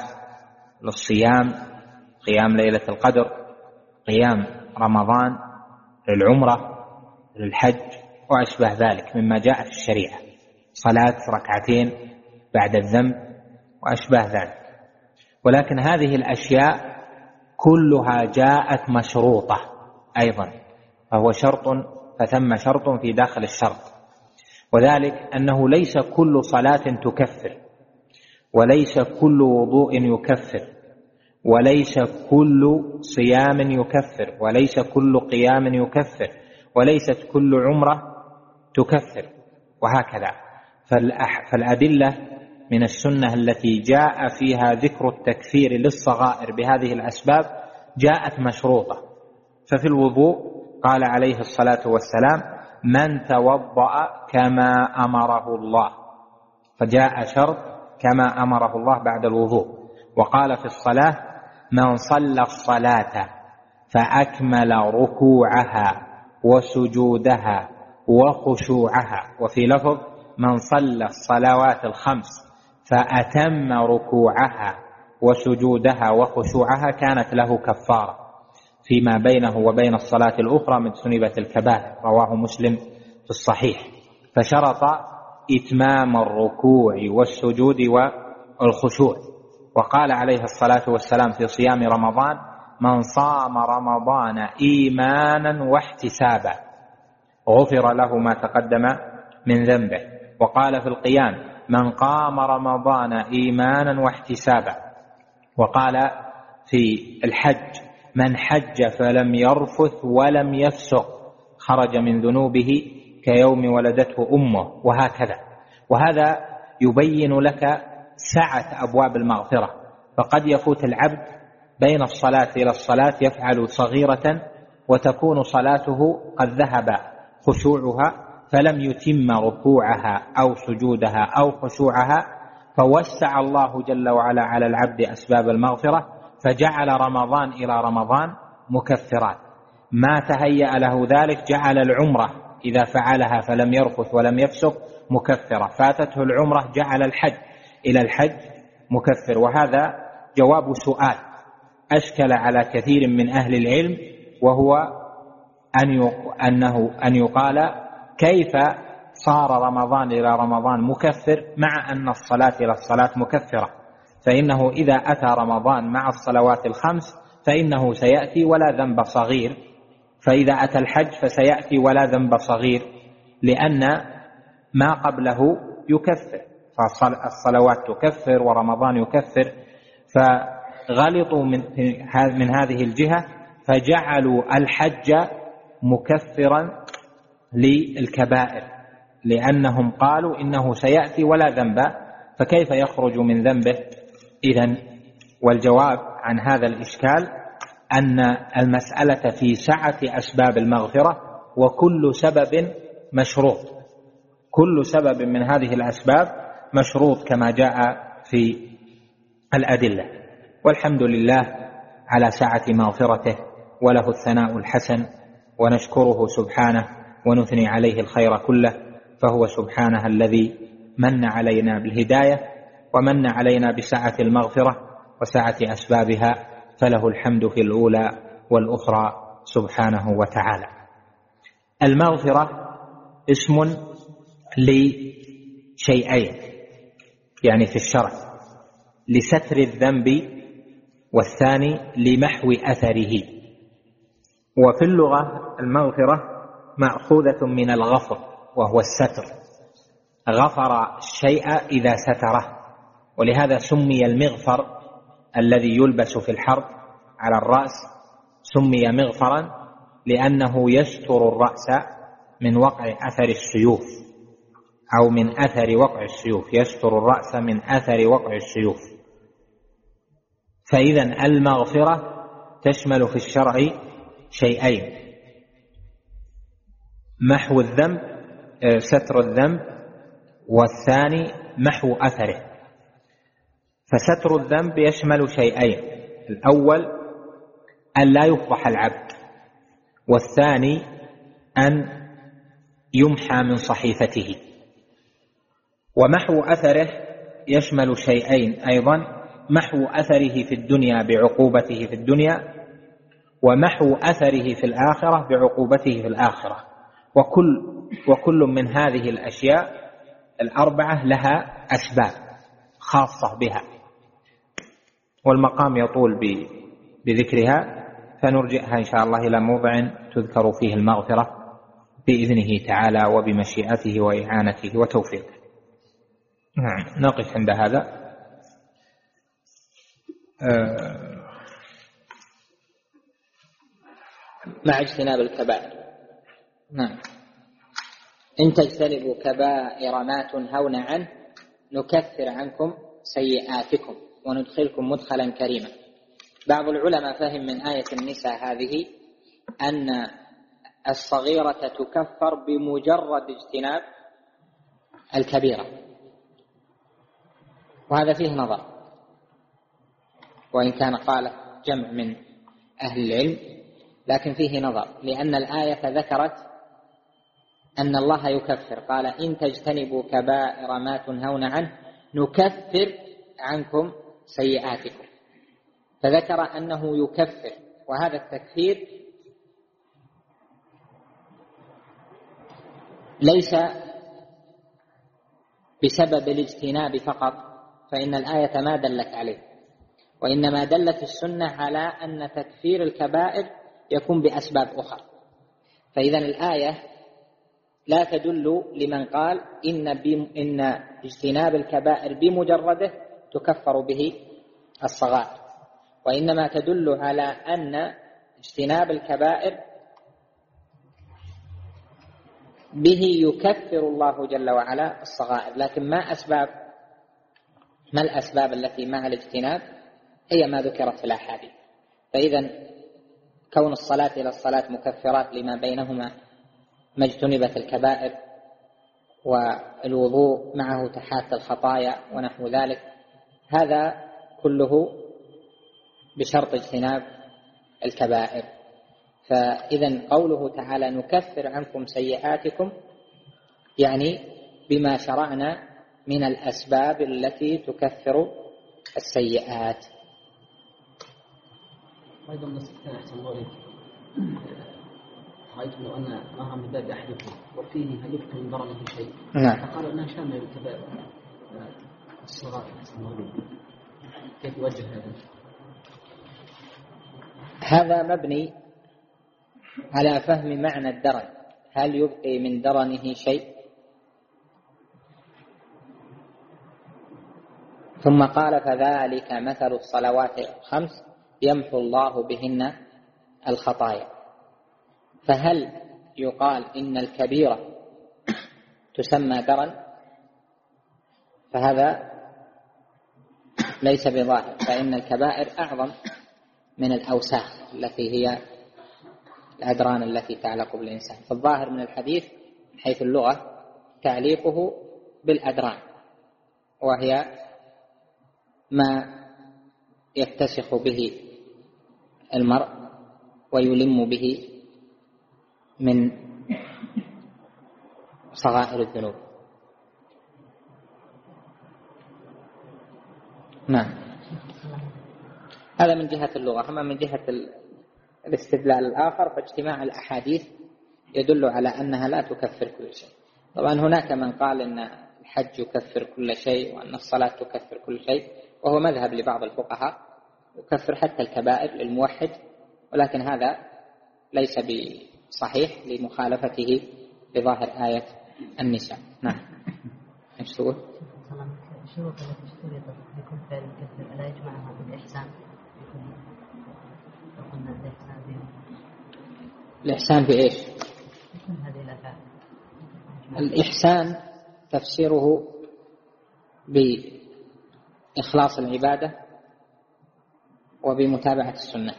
للصيام، قيام ليلة القدر، قيام رمضان، للعمرة، للحج، وأشبه ذلك مما جاء في الشريعة، صلاة ركعتين بعد الذنب وأشبه ذلك. ولكن هذه الأشياء كلها جاءت مشروطة أيضا، فهو شرط، فثم شرط في داخل الشرط، وذلك أنه ليس كل صلاة تكفر، وليس كل وضوء يكفر، وليس كل صيام يكفر، وليس كل قيام يكفر، وليست كل عمرة تكفر، وهكذا. فالأدلة من السنة التي جاء فيها ذكر التكفير للصغائر بهذه الأسباب جاءت مشروطة. ففي الوضوء قال عليه الصلاة والسلام: من توضأ كما أمره الله، فجاء شرط كما أمره الله بعد الوضوء. وقال في الصلاة: من صلى الصلاة فأكمل ركوعها وسجودها وخشوعها، وفي لفظ: من صلى الصلوات الخمس فأتم ركوعها وسجودها وخشوعها كانت له كفارة فيما بينه وبين الصلاة الأخرى من سنبة الكبائر. رواه مسلم في الصحيح. فشرط إتمام الركوع والسجود والخشوع. وقال عليه الصلاة والسلام في صيام رمضان: من صام رمضان إيمانا واحتسابا غفر له ما تقدم من ذنبه. وقال في القيام: من قام رمضان إيمانا واحتسابا. وقال في الحج: من حج فلم يرفث ولم يفسق خرج من ذنوبه كيوم ولدته أمه، وهكذا. وهذا يبين لك سعة أبواب المغفرة. فقد يفوت العبد بين الصلاة إلى الصلاة يفعل صغيرة وتكون صلاته قد ذهب خشوعها فلم يتم ركوعها أو سجودها أو خشوعها، فوسع الله جل وعلا على العبد أسباب المغفرة، فجعل رمضان إلى رمضان مكفرات. ما تهيأ له ذلك جعل العمرة إذا فعلها فلم يرفث ولم يفسق مكفرة، فاتته العمرة جعل الحج إلى الحج مكفر. وهذا جواب سؤال أشكل على كثير من أهل العلم، وهو أن يقال: كيف صار رمضان إلى رمضان مكفر مع أن الصلاة إلى الصلاة مكفرة؟ فإنه إذا أتى رمضان مع الصلوات الخمس فإنه سيأتي ولا ذنب صغير، فإذا أتى الحج فسيأتي ولا ذنب صغير، لأن ما قبله يكفر، فالصلوات تكفر ورمضان يكفر. فغلطوا من هذه الجهة فجعلوا الحج مكفرا للكبائر، لأنهم قالوا إنه سيأتي ولا ذنب، فكيف يخرج من ذنبه إذن؟ والجواب عن هذا الإشكال أن المسألة في سعة أسباب المغفرة، وكل سبب مشروط، كل سبب من هذه الأسباب مشروط كما جاء في الأدلة. والحمد لله على سعة مغفرته وله الثناء الحسن، ونشكره سبحانه ونثني عليه الخير كله، فهو سبحانه الذي من علينا بالهداية ومن علينا بسعة المغفرة وسعة أسبابها، فله الحمد في الأولى والأخرى. سبحانه وتعالى. المغفرة اسم لشيئين يعني في الشرع، لستر الذنب والثاني لمحو أثره. وفي اللغة المغفرة مأخوذة من الغفر وهو الستر، غفر الشيء إذا ستره، ولهذا سمي المغفر الذي يلبس في الحرب على الرأس سمي مغفرا لأنه يستر الرأس من وقع أثر السيوف أو من أثر وقع السيوف، يستر الرأس من أثر وقع السيوف. فإذا المغفرة تشمل في الشرع شيئين: محو الذنب، ستر الذنب، والثاني محو أثره. فستر الذنب يشمل شيئين: الأول أن لا يفضح العبد، والثاني أن يمحى من صحيفته. ومحو أثره يشمل شيئين أيضا: محو أثره في الدنيا بعقوبته في الدنيا، ومحو أثره في الآخرة بعقوبته في الآخرة. وكل من هذه الأشياء الأربعة لها أسباب خاصة بها، والمقام يطول بذكرها، فنرجعها إن شاء الله إلى موضع تذكر فيه المغفرة بإذنه تعالى وبمشيئته وإعانته وتوفيقه. نقف عند هذا. مع اجتناب الكبائر. نعم. إن تجتنبوا كبائر ما تنهون عنه نكفر عنكم سيئاتكم وندخلكم مدخلا كريما. بعض العلماء فهم من آية النساء هذه أن الصغيرة تكفر بمجرد اجتناب الكبيرة، وهذا فيه نظر، وإن كان قال جمع من أهل العلم، لكن فيه نظر، لأن الآية ذكرت أن الله يكفر، قال إن تجتنبوا كبائر ما تنهون عنه نكفر عنكم سيئاتكم، فذكر أنه يكفر. وهذا التكفير ليس بسبب الاجتناب فقط، فإن الآية ما دلت عليه، وإنما دلت السنة على أن تكفير الكبائر يكون بأسباب أخرى. فإذا الآية لا تدل لمن قال إن اجتناب الكبائر بمجرده تكفر به الصغائر، وإنما تدل على أن اجتناب الكبائر به يكفر الله جل وعلا الصغائر. لكن ما الأسباب التي مع الاجتناب؟ هي ما ذكرت في الأحاديث. فإذا كون الصلاة إلى الصلاة مكفرات لما بينهما ما اجتنبت الكبائر، والوضوء معه تحات الخطايا ونحو ذلك، هذا كله بشرط اجتناب الكبائر. فإذا قوله تعالى نكفر عنكم سيئاتكم يعني بما شرعنا من الأسباب التي تكفر السيئات. أيضا نستطيع أحسن الله إليك، رأيت لو أن مهرا من باب أحدكم وفيه هل يفقه من ضرره شيء، فقالوا أنها شاملة للكبائر الصغائر. أحسن الله إليك، كيف يوجه هذا؟ هذا مبني على فهم معنى الدرن، هل يبقي من درنه شيء؟ ثم قال فذلك مثل الصلوات الخمس يمحو الله بهن الخطايا. فهل يقال إن الكبيرة تسمى درن؟ فهذا ليس بظاهر، فإن الكبائر أعظم من الأوساخ التي هي الأدران التي تعلق بالإنسان. فالظاهر من الحديث من حيث اللغة تعليقه بالأدران، وهي ما يتسخ به المرء ويلم به من صغائر الذنوب. نعم، هذا من جهة اللغة. أما من جهة الاستدلال الآخر فاجتماع الأحاديث يدل على أنها لا تكفر كل شيء. طبعا هناك من قال أن الحج يكفر كل شيء وأن الصلاة تكفر كل شيء، وهو مذهب لبعض الفقهاء، يكفر حتى الكبائر للموحد، ولكن هذا ليس بصحيح لمخالفته لظاهر آية النساء. نعم. ايش تقول؟ الشروط التي اشترطت لكل فعل يكفر ألا يجمعها بالإحسان؟ قلنا الإحسان به. الإحسان في إيش؟ هذه الأفعال. الإحسان تفسيره بإخلاص العبادة وبمتابعة السنة،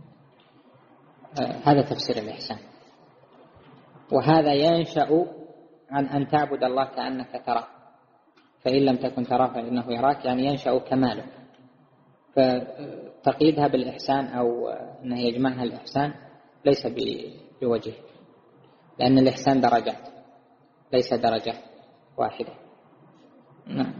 هذا تفسير الإحسان. وهذا ينشأ عن أن تعبد الله كأنك تراه، فإن لم تكن تراه فإنه يراك، يعني ينشأ كماله. فتقييدها بالإحسان أو أنه يجمعها الإحسان ليس بوجه، لأن الإحسان درجات ليس درجة واحدة. نعم.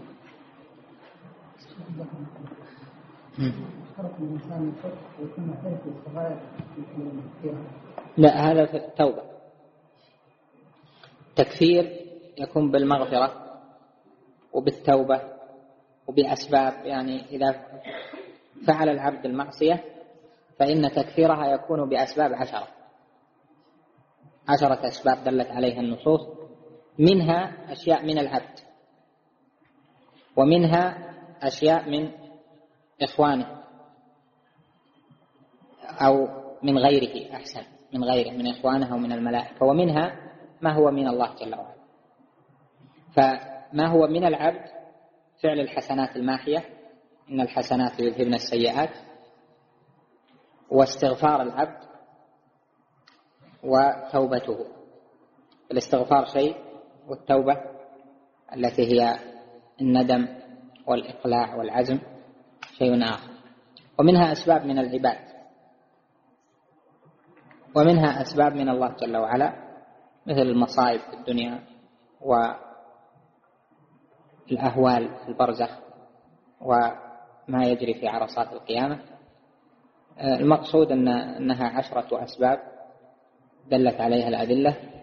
لا، هذا توبة. تكفير يكون بالمغفرة وبالتوبة وبأسباب، يعني إذا فعل العبد المعصية فإن تكفيرها يكون بأسباب 10 أسباب دلت عليها النصوص، منها أشياء من العبد، ومنها أشياء من إخوانه أو من غيره، أحسن من غيره من إخوانه أو من الملائكة، ومنها ما هو من الله جل وعلا. فما هو من العبد فعل الحسنات الماحية، إن الحسنات يذهبن السيئات، واستغفار العبد وتوبته. الاستغفار شيء، والتوبة التي هي الندم والإقلاع والعزم شيء آخر. ومنها أسباب من العباد، ومنها أسباب من الله جل وعلا، مثل المصائب في الدنيا والأهوال في البرزخ وما يجري في عرصات القيامة. المقصود أنها 10 أسباب دلت عليها الأدلة